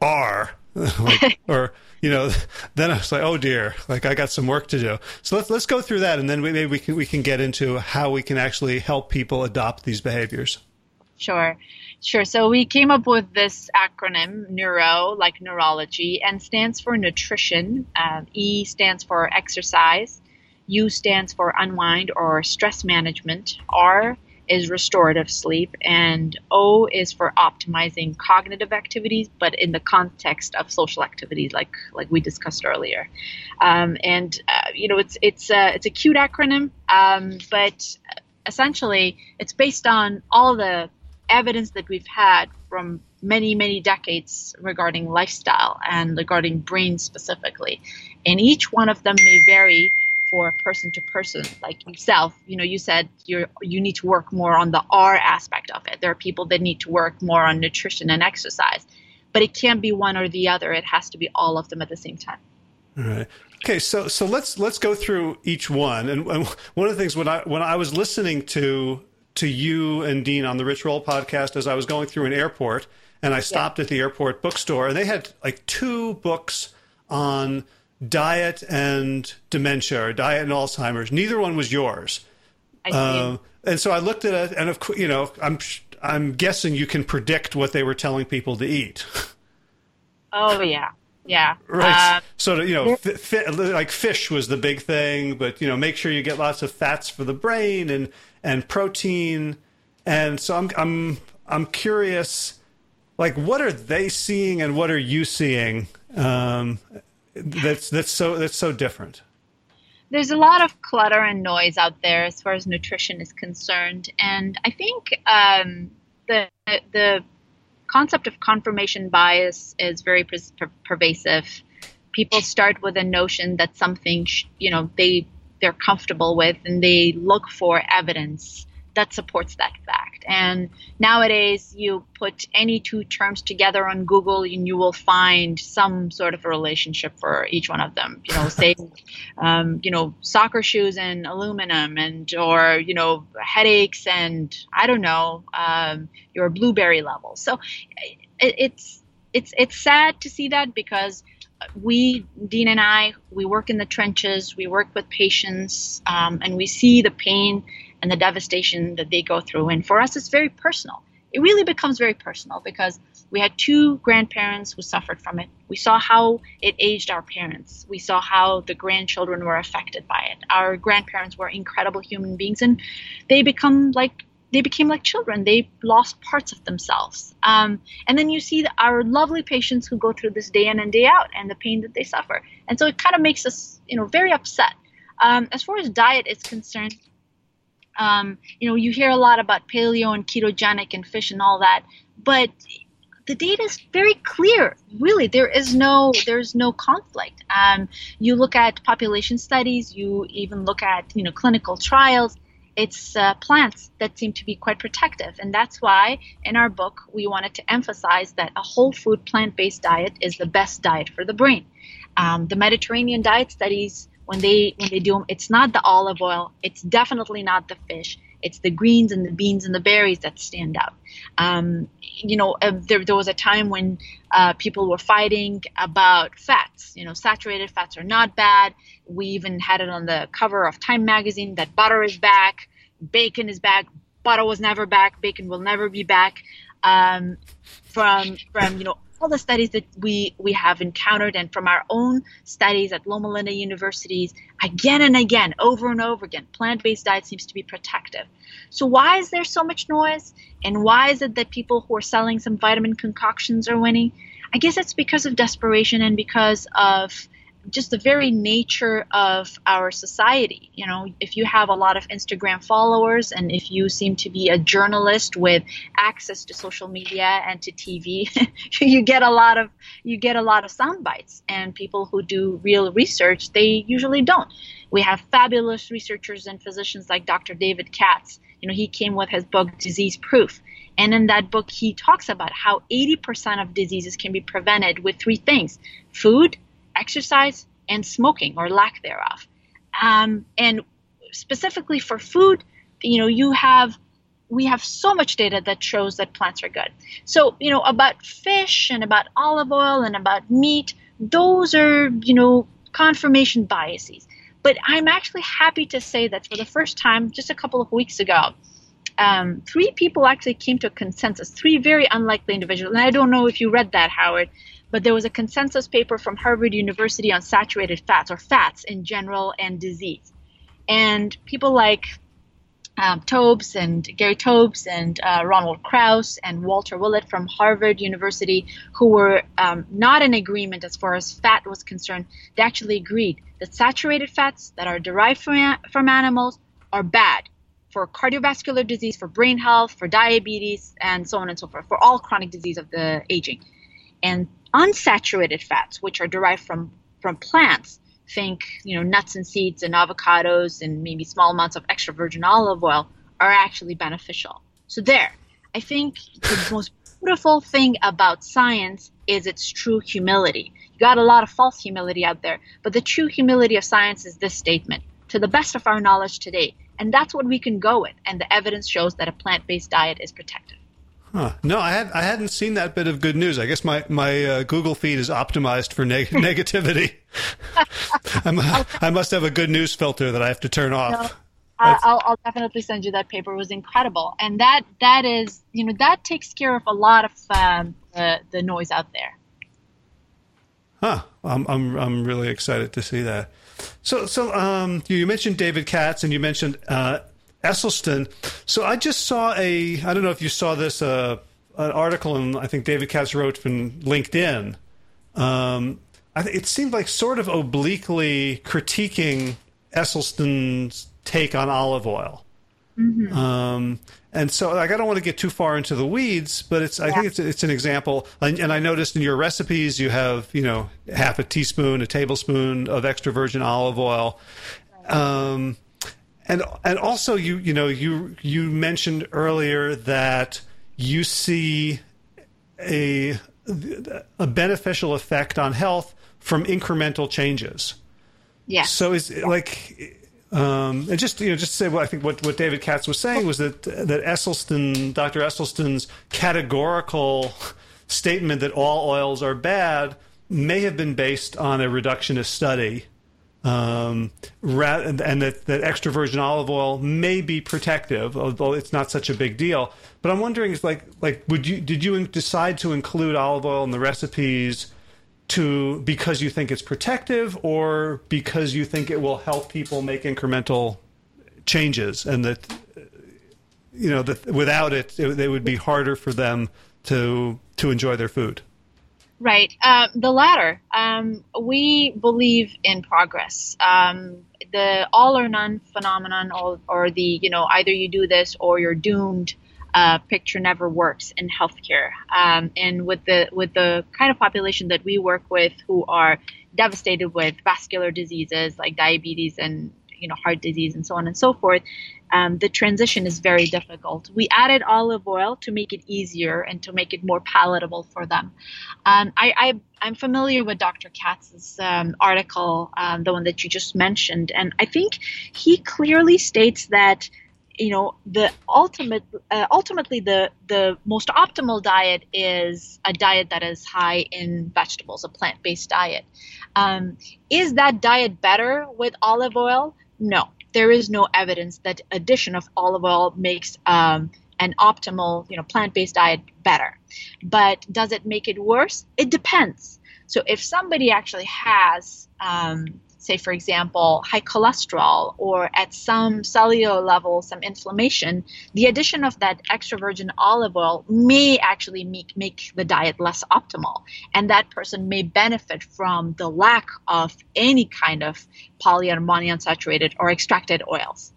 R, like, or you know, then I was like, oh dear, like I got some work to do. So let's let's go through that, and then we, maybe we can we can get into how we can actually help people adopt these behaviors. Sure. Sure. So we came up with this acronym, Neuro, like neurology, and stands for nutrition. Um, E stands for exercise. U stands for unwind or stress management. R is restorative sleep. And O is for optimizing cognitive activities, but in the context of social activities, like like we discussed earlier. Um, and, uh, you know, it's, it's, a, it's a cute acronym, um, but essentially it's based on all the evidence that we've had from many, many decades regarding lifestyle and regarding brain specifically. And each one of them may vary for person to person, like yourself. You know, you said you're, you need to work more on the R aspect of it. There are people that need to work more on nutrition and exercise, but it can't be one or the other. It has to be all of them at the same time. All right. Okay, so so let's let's go through each one. And, and one of the things when I when I was listening to to you and Dean on the Rich Roll podcast, as I was going through an airport, and I stopped yeah. at the airport bookstore, and they had like two books on diet and dementia, or diet and Alzheimer's. Neither one was yours. I see. Um, and so I looked at it, and of course, you know, I'm I'm guessing you can predict what they were telling people to eat. Oh yeah. Yeah. Right. Uh, so, you know, fi- fi- like fish was the big thing, but, you know, make sure you get lots of fats for the brain and, and protein. And so I'm, I'm, I'm curious, like, what are they seeing and what are you seeing? Um, that's, that's so, that's so different. There's a lot of clutter and noise out there as far as nutrition is concerned. And I think, um, the, the, concept of confirmation bias is very per- per- pervasive. People start with a notion that something, sh- you know, they, they're comfortable with, and they look for evidence that supports that fact. And nowadays, you put any two terms together on Google and you will find some sort of a relationship for each one of them. You know, say, um, you know, soccer shoes and aluminum, and or, you know, headaches and, I don't know, um, your blueberry levels. So it, it's it's it's sad to see that, because we, Dean and I, we work in the trenches, we work with patients, um, and we see the pain and the devastation that they go through. And for us, it's very personal. It really becomes very personal, because we had two grandparents who suffered from it. We saw how it aged our parents. We saw how the grandchildren were affected by it. Our grandparents were incredible human beings, and they become like they became like children. They lost parts of themselves. Um, and then you see the, our lovely patients who go through this day in and day out, and the pain that they suffer. And so it kind of makes us, you know, very upset. Um, as far as diet is concerned, Um, you know, you hear a lot about paleo and ketogenic and fish and all that, but the data is very clear. Really, there is no, there's no conflict. Um, you look at population studies, you even look at, you know, clinical trials, it's uh, plants that seem to be quite protective. And that's why in our book, we wanted to emphasize that a whole food plant-based diet is the best diet for the brain. Um, the Mediterranean diet studies, when they when they do them, it's not the olive oil. It's definitely not the fish. It's the greens and the beans and the berries that stand out. Um, you know, uh, there, there was a time when uh, people were fighting about fats. You know, saturated fats are not bad. We even had it on the cover of Time magazine that butter is back, bacon is back. Butter was never back. Bacon will never be back. Um, from from you know. all the studies that we, we have encountered, and from our own studies at Loma Linda universities, again and again, over and over again, plant-based diet seems to be protective. So why is there so much noise? And why is it that people who are selling some vitamin concoctions are winning? I guess it's because of desperation and because of just the very nature of our society. You know, if you have a lot of Instagram followers and if you seem to be a journalist with access to social media and to T V, you get a lot of you get a lot of sound bites. And people who do real research, they usually don't. We have fabulous researchers and physicians like Doctor David Katz. You know, he came with his book Disease Proof. And in that book, he talks about how eighty percent of diseases can be prevented with three things: food, exercise, and smoking or lack thereof. Um, and specifically for food, you know, you have, we have so much data that shows that plants are good. So, you know, about fish and about olive oil and about meat, those are, you know, confirmation biases. But I'm actually happy to say that for the first time, just a couple of weeks ago, um, three people actually came to a consensus, three very unlikely individuals. And I don't know if you read that, Howard, but there was a consensus paper from Harvard University on saturated fats, or fats in general, and disease. And people like um, Tobes and Gary Tobes and uh, Ronald Krauss and Walter Willett from Harvard University, who were um, not in agreement as far as fat was concerned, they actually agreed that saturated fats that are derived from, from animals are bad for cardiovascular disease, for brain health, for diabetes, and so on and so forth, for all chronic disease of the aging. And unsaturated fats, which are derived from, from plants, think, you know, nuts and seeds and avocados and maybe small amounts of extra virgin olive oil, are actually beneficial. So there, I think the most beautiful thing about science is its true humility. You got a lot of false humility out there, but the true humility of science is this statement: to the best of our knowledge today. And that's what we can go with. And the evidence shows that a plant-based diet is protective. Huh. No, I had I hadn't seen that bit of good news. I guess my my uh, Google feed is optimized for neg- negativity. I'm, I must have a good news filter that I have to turn off. No, I'll, I'll definitely send you that paper. It was incredible, and that that is, you know, that takes care of a lot of um, the the noise out there. Huh. I'm I'm I'm really excited to see that. So so um, you mentioned David Katz and you mentioned Uh, Esselstyn. So I just saw a, I don't know if you saw this, uh, an article, and I think David Katz wrote from LinkedIn. Um, I th- it seemed like sort of obliquely critiquing Esselstyn's take on olive oil. Mm-hmm. Um, and so like, I don't want to get too far into the weeds, but it's, I yeah. think it's, it's an example. And, and I noticed in your recipes, you have, you know, half a teaspoon, a tablespoon of extra virgin olive oil. Um, And and also you you know you you mentioned earlier that you see a a beneficial effect on health from incremental changes. Yeah. So is like um, and just you know just to say what I think what, what David Katz was saying was that that Esselstyn, Doctor Esselstyn's categorical statement that all oils are bad may have been based on a reductionist study. Um, and that, that extra virgin olive oil may be protective, although it's not such a big deal. But I'm wondering, is like, like, would you did you decide to include olive oil in the recipes to because you think it's protective, or because you think it will help people make incremental changes, and that you know that without it, it, it would be harder for them to to enjoy their food? Right. Uh, the latter. Um, we believe in progress. Um, the all or none phenomenon, or, or the, you know, either you do this or you're doomed uh, picture never works in healthcare. Um, and with the with the kind of population that we work with, who are devastated with vascular diseases like diabetes and you know, heart disease and so on and so forth, um, the transition is very difficult. We added olive oil to make it easier and to make it more palatable for them. Um, I, I, I'm familiar with Doctor Katz's um, article, um, the one that you just mentioned, and I think he clearly states that, you know, the ultimate, uh, ultimately the the most optimal diet is a diet that is high in vegetables, a plant-based diet. Um, is that diet better with olive oil? No, there is no evidence that addition of olive oil makes um, an optimal, you know, plant-based diet better. But does it make it worse? It depends. So if somebody actually has, um, say, for example, high cholesterol or at some cellular level, some inflammation, the addition of that extra virgin olive oil may actually make, make the diet less optimal. And that person may benefit from the lack of any kind of poly or monounsaturated or extracted oils.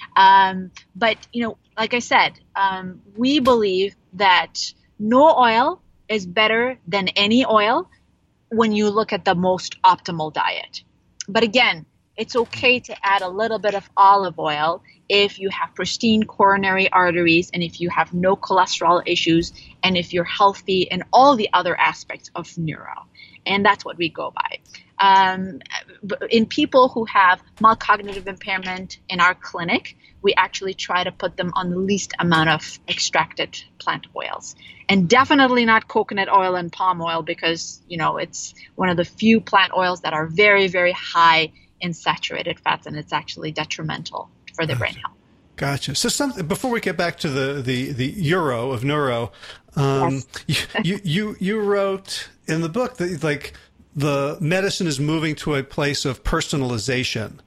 Um, but, you know, like I said, um, we believe that no oil is better than any oil when you look at the most optimal diet. But again, it's okay to add a little bit of olive oil if you have pristine coronary arteries and if you have no cholesterol issues and if you're healthy in all the other aspects of neuro. And that's what we go by. Um, in people who have mild cognitive impairment in our clinic, we actually try to put them on the least amount of extracted plant oils. And definitely not coconut oil and palm oil because, you know, it's one of the few plant oils that are very, very high in saturated fats, and it's actually detrimental for the brain health. Gotcha. So something before we get back to the, the, the euro of neuro, um, yes. you, you, you wrote in the book that like the medicine is moving to a place of personalization,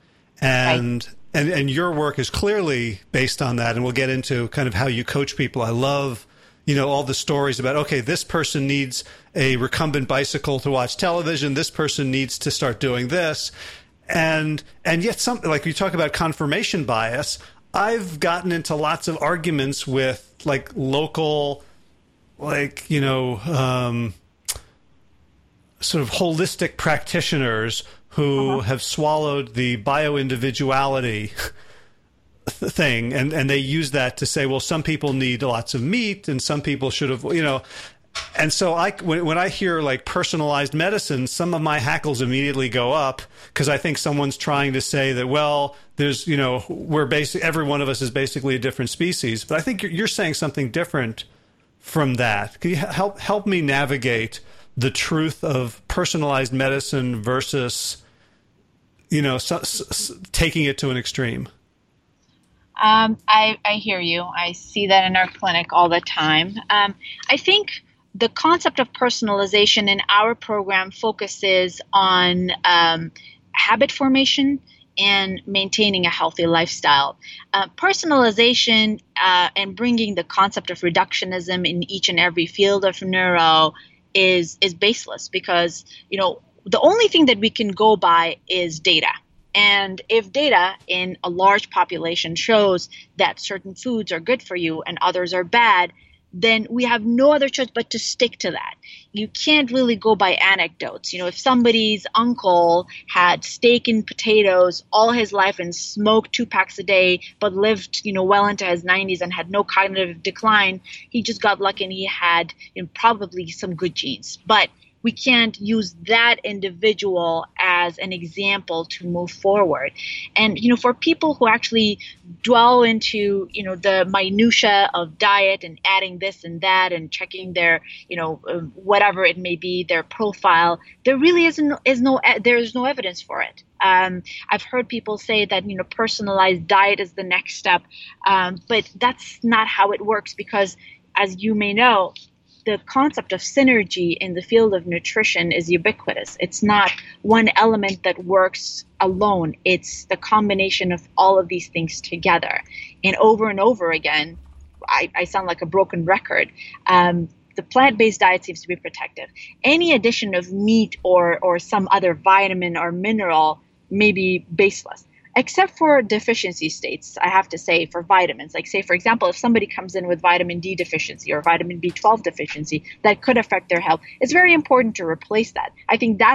and right. and, and your work is clearly based on that. And we'll get into kind of how you coach people. I love, you know, all the stories about, okay, this person needs a recumbent bicycle to watch television. This person needs to start doing this. And, and yet something like you talk about confirmation bias. I've gotten into lots of arguments with like local, like, you know, um, sort of holistic practitioners who uh-huh. have swallowed the bio-individuality thing, and, and they use that to say, well, some people need lots of meat and some people should have, you know. And so I, when, when I hear like personalized medicine, some of my hackles immediately go up because I think someone's trying to say that, well, there's, you know, we're basic, every one of us is basically a different species. But I think you're, you're saying something different from that. Can you help, help me navigate the truth of personalized medicine versus, you know, so, so, taking it to an extreme? Um, I, I hear you. I see that in our clinic all the time. Um, I think the concept of personalization in our program focuses on um, habit formation and maintaining a healthy lifestyle. Uh, personalization uh, and bringing the concept of reductionism in each and every field of neuro is is baseless because, you know, the only thing that we can go by is data. And if data in a large population shows that certain foods are good for you and others are bad, then we have no other choice but to stick to that. You can't really go by anecdotes. You know, if somebody's uncle had steak and potatoes all his life and smoked two packs a day, but lived, you know, well into his nineties and had no cognitive decline, he just got lucky and he had, you know, probably some good genes. But we can't use that individual as an example to move forward. And, you know, for people who actually dwell into, you know, the minutia of diet and adding this and that and checking their, you know, um, whatever it may be, their profile, there really isn't, is no, there is no evidence for it. Um, I've heard people say that, you know, personalized diet is the next step. Um, but that's not how it works because, as you may know, the concept of synergy in the field of nutrition is ubiquitous. It's not one element that works alone. It's the combination of all of these things together. And over and over again, I, I sound like a broken record. Um, the plant-based diet seems to be protective. Any addition of meat or, or some other vitamin or mineral may be baseless. Except for deficiency states, I have to say, for vitamins. Like, say, for example, if somebody comes in with vitamin D deficiency or vitamin B twelve deficiency, that could affect their health. It's very important to replace that. I think that's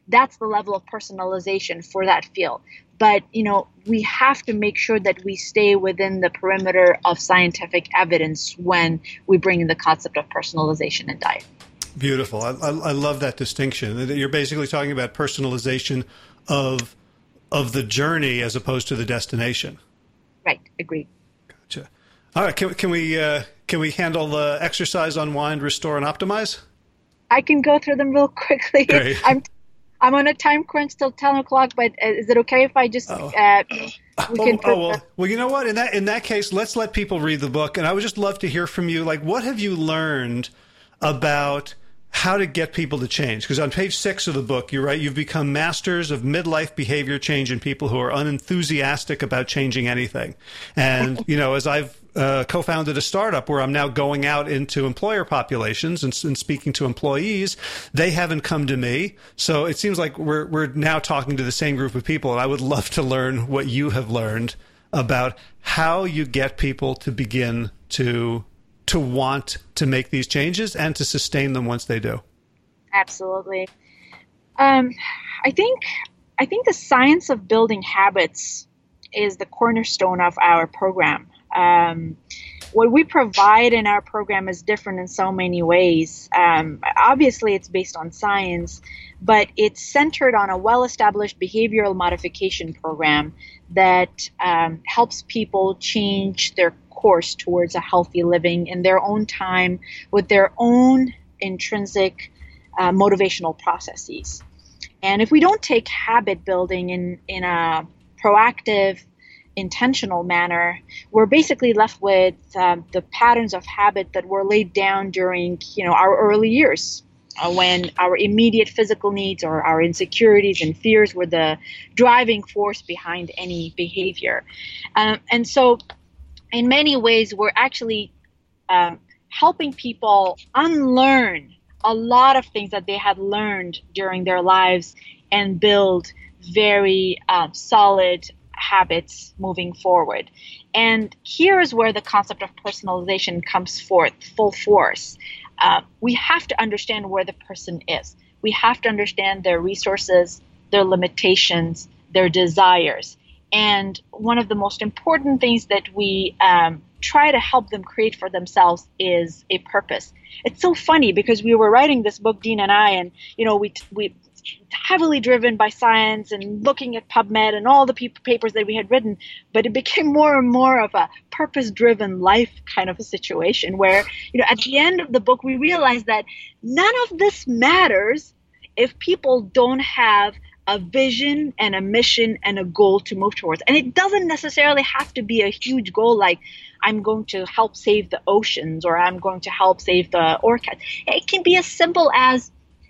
that's the level of personalization for that field. But, you know, we have to make sure that we stay within the perimeter of scientific evidence when we bring in the concept of personalization in diet. Beautiful. I, I, I love that distinction. You're basically talking about personalization of of the journey as opposed to the destination. Right. Agreed. Gotcha. All right. Can, can we uh, can we handle the exercise, unwind, restore, and optimize? I can go through them real quickly. Great. I'm I'm on a time crunch till ten o'clock, but is it okay if I just oh. uh, we oh, can? Oh, well, well, you know what? In that in that case, let's let people read the book, and I would just love to hear from you. Like, what have you learned about how to get people to change? Because on page six of the book, you write, you've become masters of midlife behavior change in people who are unenthusiastic about changing anything. And, you know, as I've uh, co-founded a startup where I'm now going out into employer populations and, and speaking to employees, they haven't come to me. So it seems like we're, we're now talking to the same group of people. And I would love to learn what you have learned about how you get people to begin to to want to make these changes and to sustain them once they do. Absolutely. Um, I think I think the science of building habits is the cornerstone of our program. Um, what we provide in our program is different in so many ways. Um, obviously, it's based on science, but it's centered on a well-established behavioral modification program that um, helps people change their course towards a healthy living in their own time with their own intrinsic uh, motivational processes. And if we don't take habit building in, in a proactive, intentional manner, we're basically left with um, the patterns of habit that were laid down during, you know, our early years, uh, when our immediate physical needs or our insecurities and fears were the driving force behind any behavior. Um, and so in many ways, we're actually um, helping people unlearn a lot of things that they had learned during their lives and build very uh, solid habits moving forward. And here's where the concept of personalization comes forth full force. Uh, we have to understand where the person is. We have to understand their resources, their limitations, their desires. And one of the most important things that we um, try to help them create for themselves is a purpose. It's so funny because we were writing this book, Dean and I, and you know we we heavily driven by science and looking at PubMed and all the pe- papers that we had written, but it became more and more of a purpose-driven life kind of a situation where, you know, at the end of the book, we realized that none of this matters if people don't have a vision and a mission and a goal to move towards. And it doesn't necessarily have to be a huge goal like I'm going to help save the oceans or I'm going to help save the orchids. It can be as simple as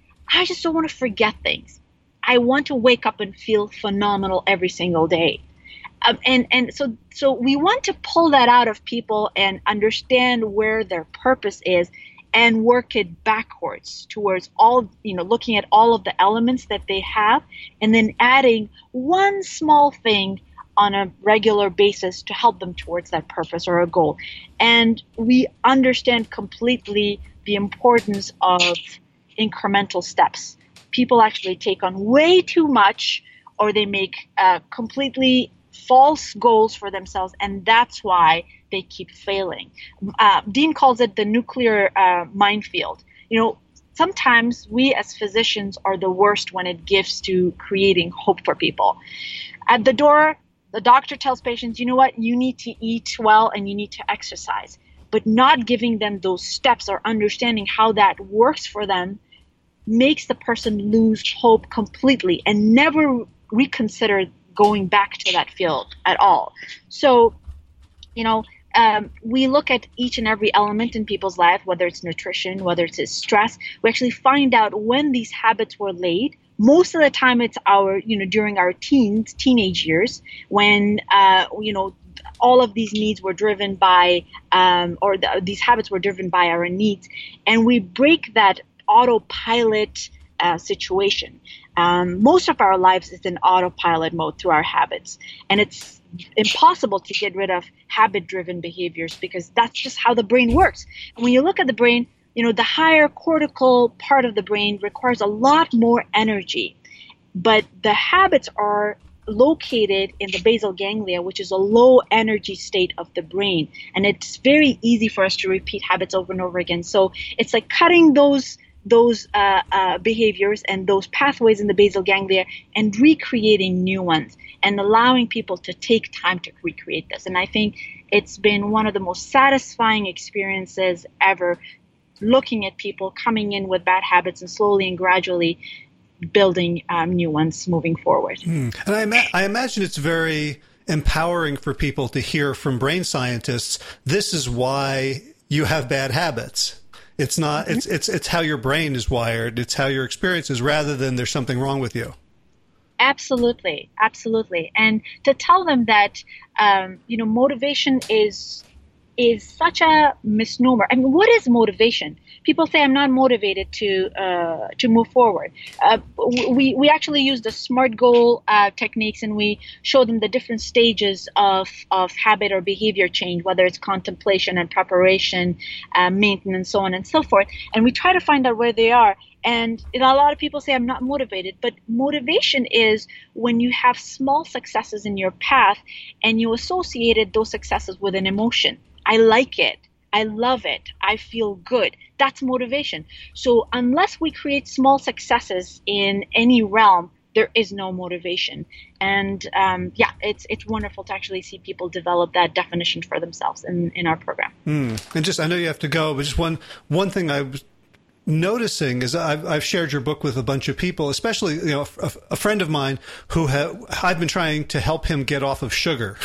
I just don't want to forget things. I want to wake up and feel phenomenal every single day. Um, and and so so we want to pull that out of people and understand where their purpose is and work it backwards towards all, you know, looking at all of the elements that they have and then adding one small thing on a regular basis to help them towards that purpose or a goal. And we understand completely the importance of incremental steps. People actually take on way too much or they make uh, completely false goals for themselves, and that's why they keep failing. Uh, Dean calls it the nuclear uh, minefield. You know, sometimes we as physicians are the worst when it gets to creating hope for people. At the door, the doctor tells patients, you know what, you need to eat well and you need to exercise, but not giving them those steps or understanding how that works for them makes the person lose hope completely and never reconsider going back to that field at all. So, you know, um, we look at each and every element in people's life, whether it's nutrition, whether it's stress. We actually find out when these habits were laid. Most of the time it's our, you know, during our teens, teenage years, when, uh, you know, all of these needs were driven by, um, or the, these habits were driven by our needs. And we break that autopilot uh, situation. Um, most of our lives is in autopilot mode through our habits. And it's impossible to get rid of habit-driven behaviors because that's just how the brain works. And when you look at the brain, you know, the higher cortical part of the brain requires a lot more energy. but the habits are located in the basal ganglia, which is a low energy state of the brain. And it's very easy for us to repeat habits over and over again. So it's like cutting those those uh, uh, behaviors and those pathways in the basal ganglia and recreating new ones and allowing people to take time to recreate this. And I think it's been one of the most satisfying experiences ever, looking at people coming in with bad habits and slowly and gradually building um, new ones moving forward. Mm. And I, ima- I imagine it's very empowering for people to hear from brain scientists, this is why you have bad habits. It's not, mm-hmm. it's, it's, it's how your brain is wired. It's how your experience is, rather than there's something wrong with you. Absolutely. Absolutely. And to tell them that, um, you know, motivation is, is such a misnomer. I mean, what is motivation? People say, I'm not motivated to uh, to move forward. Uh, we we actually use the SMART goal uh, techniques, and we show them the different stages of, of habit or behavior change, whether it's contemplation and preparation, uh, maintenance, so on and so forth. And we try to find out where they are. And you know, a lot of people say, I'm not motivated. But motivation is when you have small successes in your path and you associated those successes with an emotion. I like it. I love it. I feel good. That's motivation. So unless we create small successes in any realm, there is no motivation. And um, yeah, it's it's wonderful to actually see people develop that definition for themselves in, in our program. Mm. And just, I know you have to go, but just one one thing I was noticing is I've, I've shared your book with a bunch of people, especially, you know, a, a friend of mine who ha, I've been trying to help him get off of sugar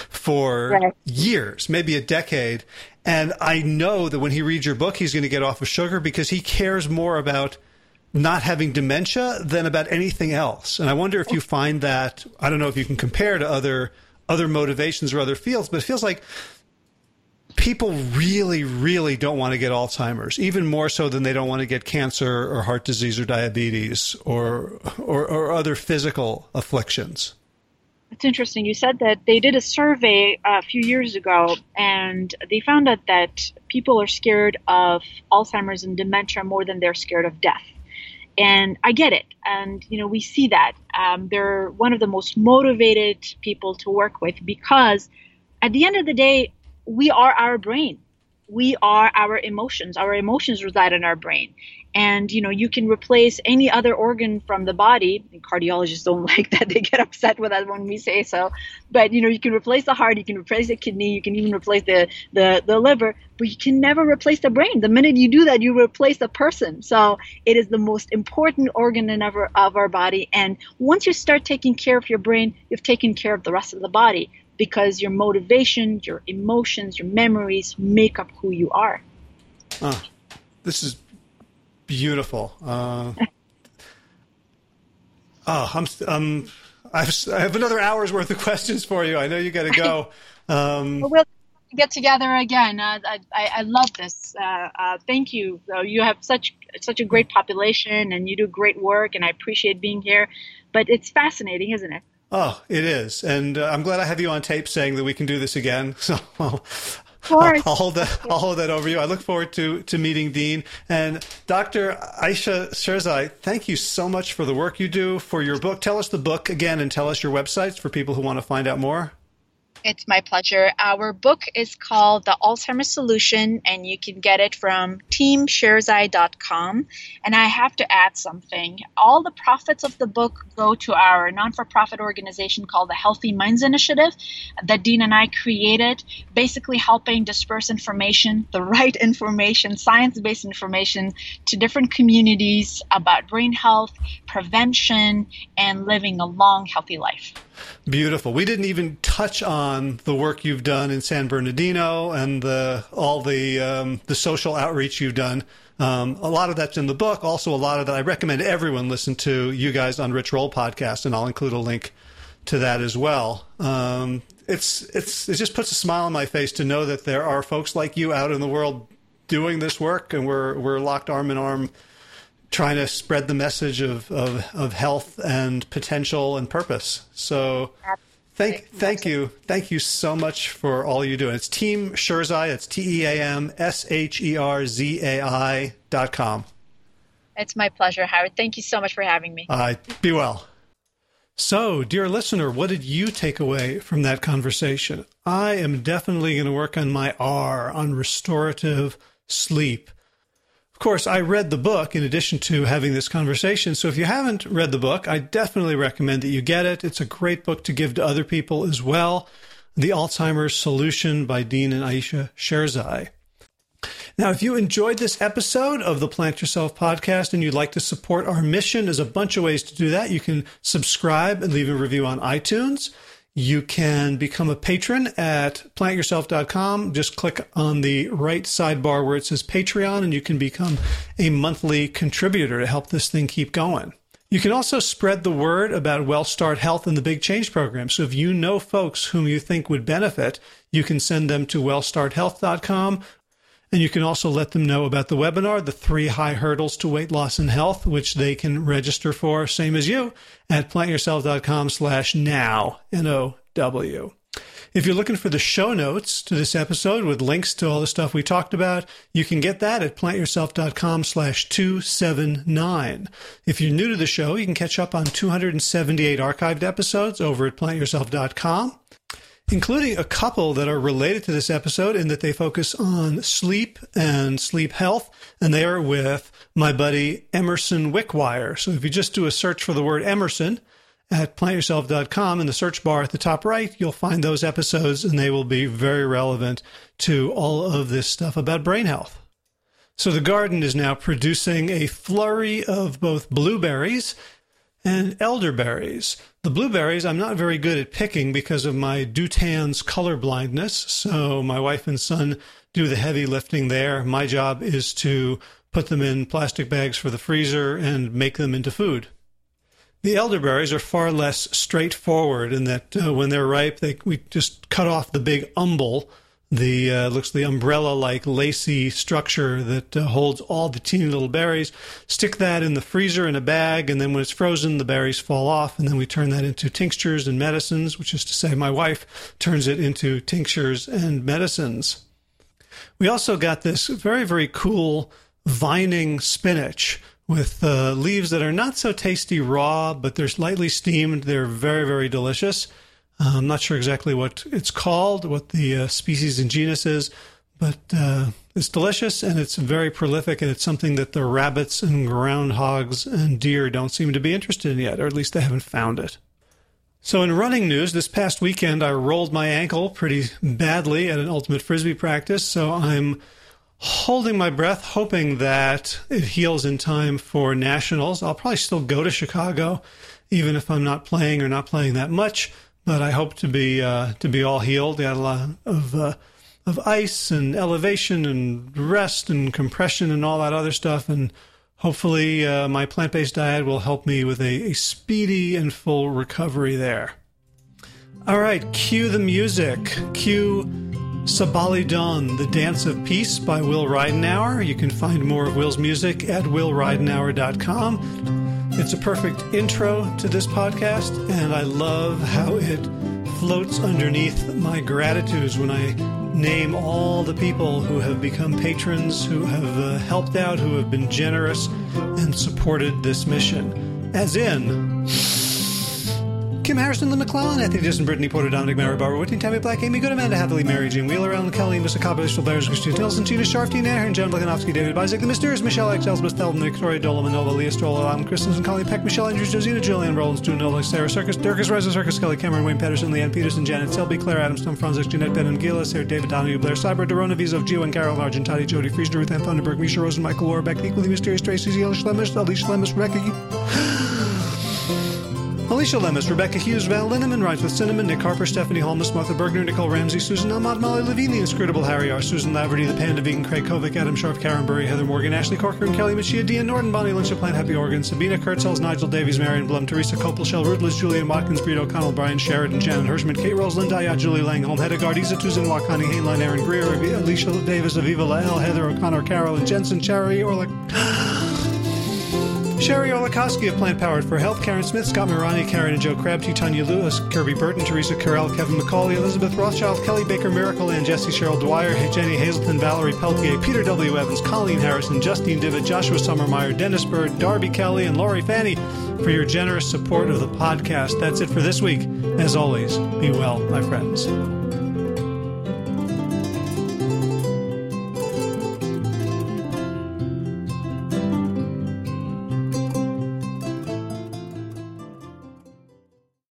for right. years, maybe a decade. And I know that when he reads your book, he's going to get off of sugar because he cares more about not having dementia than about anything else. And I wonder if you find that, I don't know if you can compare to other, other motivations or other fields, but it feels like people really, really don't want to get Alzheimer's, even more so than they don't want to get cancer or heart disease or diabetes or, or, or other physical afflictions. It's interesting. You said that they did a survey a few years ago, and they found out that people are scared of Alzheimer's and dementia more than they're scared of death. And I get it. And, you know, we see that. Um, they're one of the most motivated people to work with because at the end of the day, we are our brain. We are our emotions. Our emotions reside in our brain. And, you know, you can replace any other organ from the body. And cardiologists don't like that. They get upset with us when we say so. But, you know, you can replace the heart, you can replace the kidney, you can even replace the, the, the liver, but you can never replace the brain. The minute you do that, you replace the person. So it is the most important organ in our, of our body. And once you start taking care of your brain, you've taken care of the rest of the body, because your motivation, your emotions, your memories make up who you are. Oh, this is beautiful. Uh, oh, I'm, um, I have, I have another hour's worth of questions for you. I know you got to go. Um, we'll get together again. Uh, I, I, I love this. Uh, uh, thank you. Uh, you have such such a great population, and you do great work, and I appreciate being here. But it's fascinating, isn't it? Oh, it is. And uh, I'm glad I have you on tape saying that we can do this again. So I'll, I'll, I'll hold that I'll hold that over you. I look forward to, to meeting Dean. And Doctor Ayesha Sherzai, thank you so much for the work you do, for your book. Tell us the book again and tell us your websites for people who want to find out more. It's my pleasure. Our book is called The Alzheimer's Solution, and you can get it from team sherzai dot com. And I have to add something. All the profits of the book go to our non-for-profit organization called the Healthy Minds Initiative that Dean and I created, basically helping disperse information, the right information, science-based information to different communities about brain health, prevention, and living a long, healthy life. Beautiful. We didn't even touch on the work you've done in San Bernardino and the, all the um, the social outreach you've done. Um, a lot of that's in the book. Also, a lot of that I recommend everyone listen to you guys on Rich Roll podcast, and I'll include a link to that as well. Um, it's it's it just puts a smile on my face to know that there are folks like you out in the world doing this work, and we're we're locked arm in arm, trying to spread the message of, of, of health and potential and purpose. So thank thank you. Thank you so much for all you do. And it's Team Sherzai. It's T E A M S H E R Z A I dot com. It's my pleasure, Howard. Thank you so much for having me. Uh, be well. So, dear listener, what did you take away from that conversation? I am definitely going to work on my R, on restorative sleep. Of course, I read the book in addition to having this conversation. So if you haven't read the book, I definitely recommend that you get it. It's a great book to give to other people as well. The Alzheimer's Solution by Dean and Ayesha Sherzai. Now, if you enjoyed this episode of the Plant Yourself podcast and you'd like to support our mission, there's a bunch of ways to do that. You can subscribe and leave a review on iTunes. You can become a patron at plant yourself dot com. Just click on the right sidebar where it says Patreon, and you can become a monthly contributor to help this thing keep going. You can also spread the word about WellStart Health and the Big Change Program. So if you know folks whom you think would benefit, you can send them to well start health dot com. And you can also let them know about the webinar, The Three High Hurdles to Weight Loss and Health, which they can register for, same as you, at plant yourself dot com slash now, N O W. If you're looking for the show notes to this episode with links to all the stuff we talked about, you can get that at plant yourself dot com slash two seventy-nine. If you're new to the show, you can catch up on two hundred seventy-eight archived episodes over at plant yourself dot com. Including a couple that are related to this episode in that they focus on sleep and sleep health, and they are with my buddy Emerson Wickwire. So if you just do a search for the word Emerson at plant yourself dot com in the search bar at the top right, you'll find those episodes, and they will be very relevant to all of this stuff about brain health. So the garden is now producing a flurry of both blueberries and elderberries. The blueberries, I'm not very good at picking because of my Dutan's color blindness. So my wife and son do the heavy lifting there. My job is to put them in plastic bags for the freezer and make them into food. The elderberries are far less straightforward in that uh, when they're ripe, they, we just cut off the big umbel, the uh, looks the umbrella-like lacy structure that uh, holds all the teeny little berries, stick that in the freezer in a bag, and then when it's frozen, the berries fall off, and then we turn that into tinctures and medicines, which is to say my wife turns it into tinctures and medicines. We also got this very, very cool vining spinach with uh, leaves that are not so tasty raw, but they're lightly steamed. They're very, very delicious. Uh, I'm not sure exactly what it's called, what the uh, species and genus is, but uh, it's delicious and it's very prolific, and it's something that the rabbits and groundhogs and deer don't seem to be interested in yet, or at least they haven't found it. So in running news, this past weekend I rolled my ankle pretty badly at an Ultimate Frisbee practice, so I'm holding my breath, hoping that it heals in time for nationals. I'll probably still go to Chicago, even if I'm not playing or not playing that much. But I hope to be uh, to be all healed. Got a lot of uh, of ice and elevation and rest and compression and all that other stuff. And hopefully uh, my plant-based diet will help me with a, a speedy and full recovery there. All right, cue the music. Cue Sabali Dawn, The Dance of Peace by Will Ridenauer. You can find more of Will's music at will ridenauer dot com. It's a perfect intro to this podcast, and I love how it floats underneath my gratitudes when I name all the people who have become patrons, who have uh, helped out, who have been generous and supported this mission. As in Kim Harrison, Lynn McClellan, Anthony Disson, Brittany Porter, Dominic Mary, Barbara Whitney, Tammy Black, Amy Good, Amanda Hathaway, Mary Jean Wheeler, Ellen Kelly, Mister Cobb, Crystal Bears, Christine Nelson, Tina Sharf, Tina Aaron, Jen Blakanovsky, David Bizek, The Mysterious, Michelle X, Elizabeth Thelman, Victoria Dola, Manova, Leah Stroll, Alan Christensen, Colleen Peck, Michelle Andrews, Josina, Julianne Rollins, Stu Nola, Sarah Circus, Dirkus Reza Circus, Kelly Cameron, Wayne Patterson, Leanne Peterson, Janet Selby, Claire Adams, Tom Franzik, Jeanette Ben and Gila, Sarah David Donahue, Blair Cyber, Dorona Vizov, Gio and Carol Argentati, Jody Friesner, Ruth Ann Thunderberg, Misha Rosen, Michael Warbeck, the equally mysterious Tracy Zeal, Schlemmish, Alicia Lemus, Rebecca Alicia Lemus, Rebecca Hughes, Val Linneman, Rides with Cinnamon, Nick Harper, Stephanie Holmes, Martha Bergner, Nicole Ramsey, Susan Ahmad, Molly Levine, the inscrutable Harry R., Susan Laverty, the Panda Vegan, Craig Kovic, Adam Sharf, Karen Burry, Heather Morgan, Ashley Corcoran, Kelly Machia, Dean Norton, Bonnie Lynch, Plant Happy Oregon, Sabina Kurtzels, Nigel Davies, Marion Blum, Teresa Copel, Shell Ruthless, Julian Watkins, Breed O'Connell, Brian Sheridan, Shannon Hirschman, Kate Rose, Linda Ayat, Julie Langholm, Hedda Gardiza, Tuzan Wakani, Hainline, Aaron Greer, Alicia Davis, Aviva Lael, Heather O'Connor, Carol and Jensen, Cherry, Orlick. Sherry Olakowski of Plant Powered for Health, Karen Smith, Scott Morani, Karen and Joe Crabtree, Tanya Lewis, Kirby Burton, Teresa Carell, Kevin McCauley, Elizabeth Rothschild, Kelly Baker Miracle, and Jesse Cheryl Dwyer, Jenny Hazelton, Valerie Peltier, Peter W. Evans, Colleen Harrison, Justine Divitt, Joshua Sommermeyer, Dennis Bird, Darby Kelly, and Lori Fanny for your generous support of the podcast. That's it for this week. As always, be well, my friends.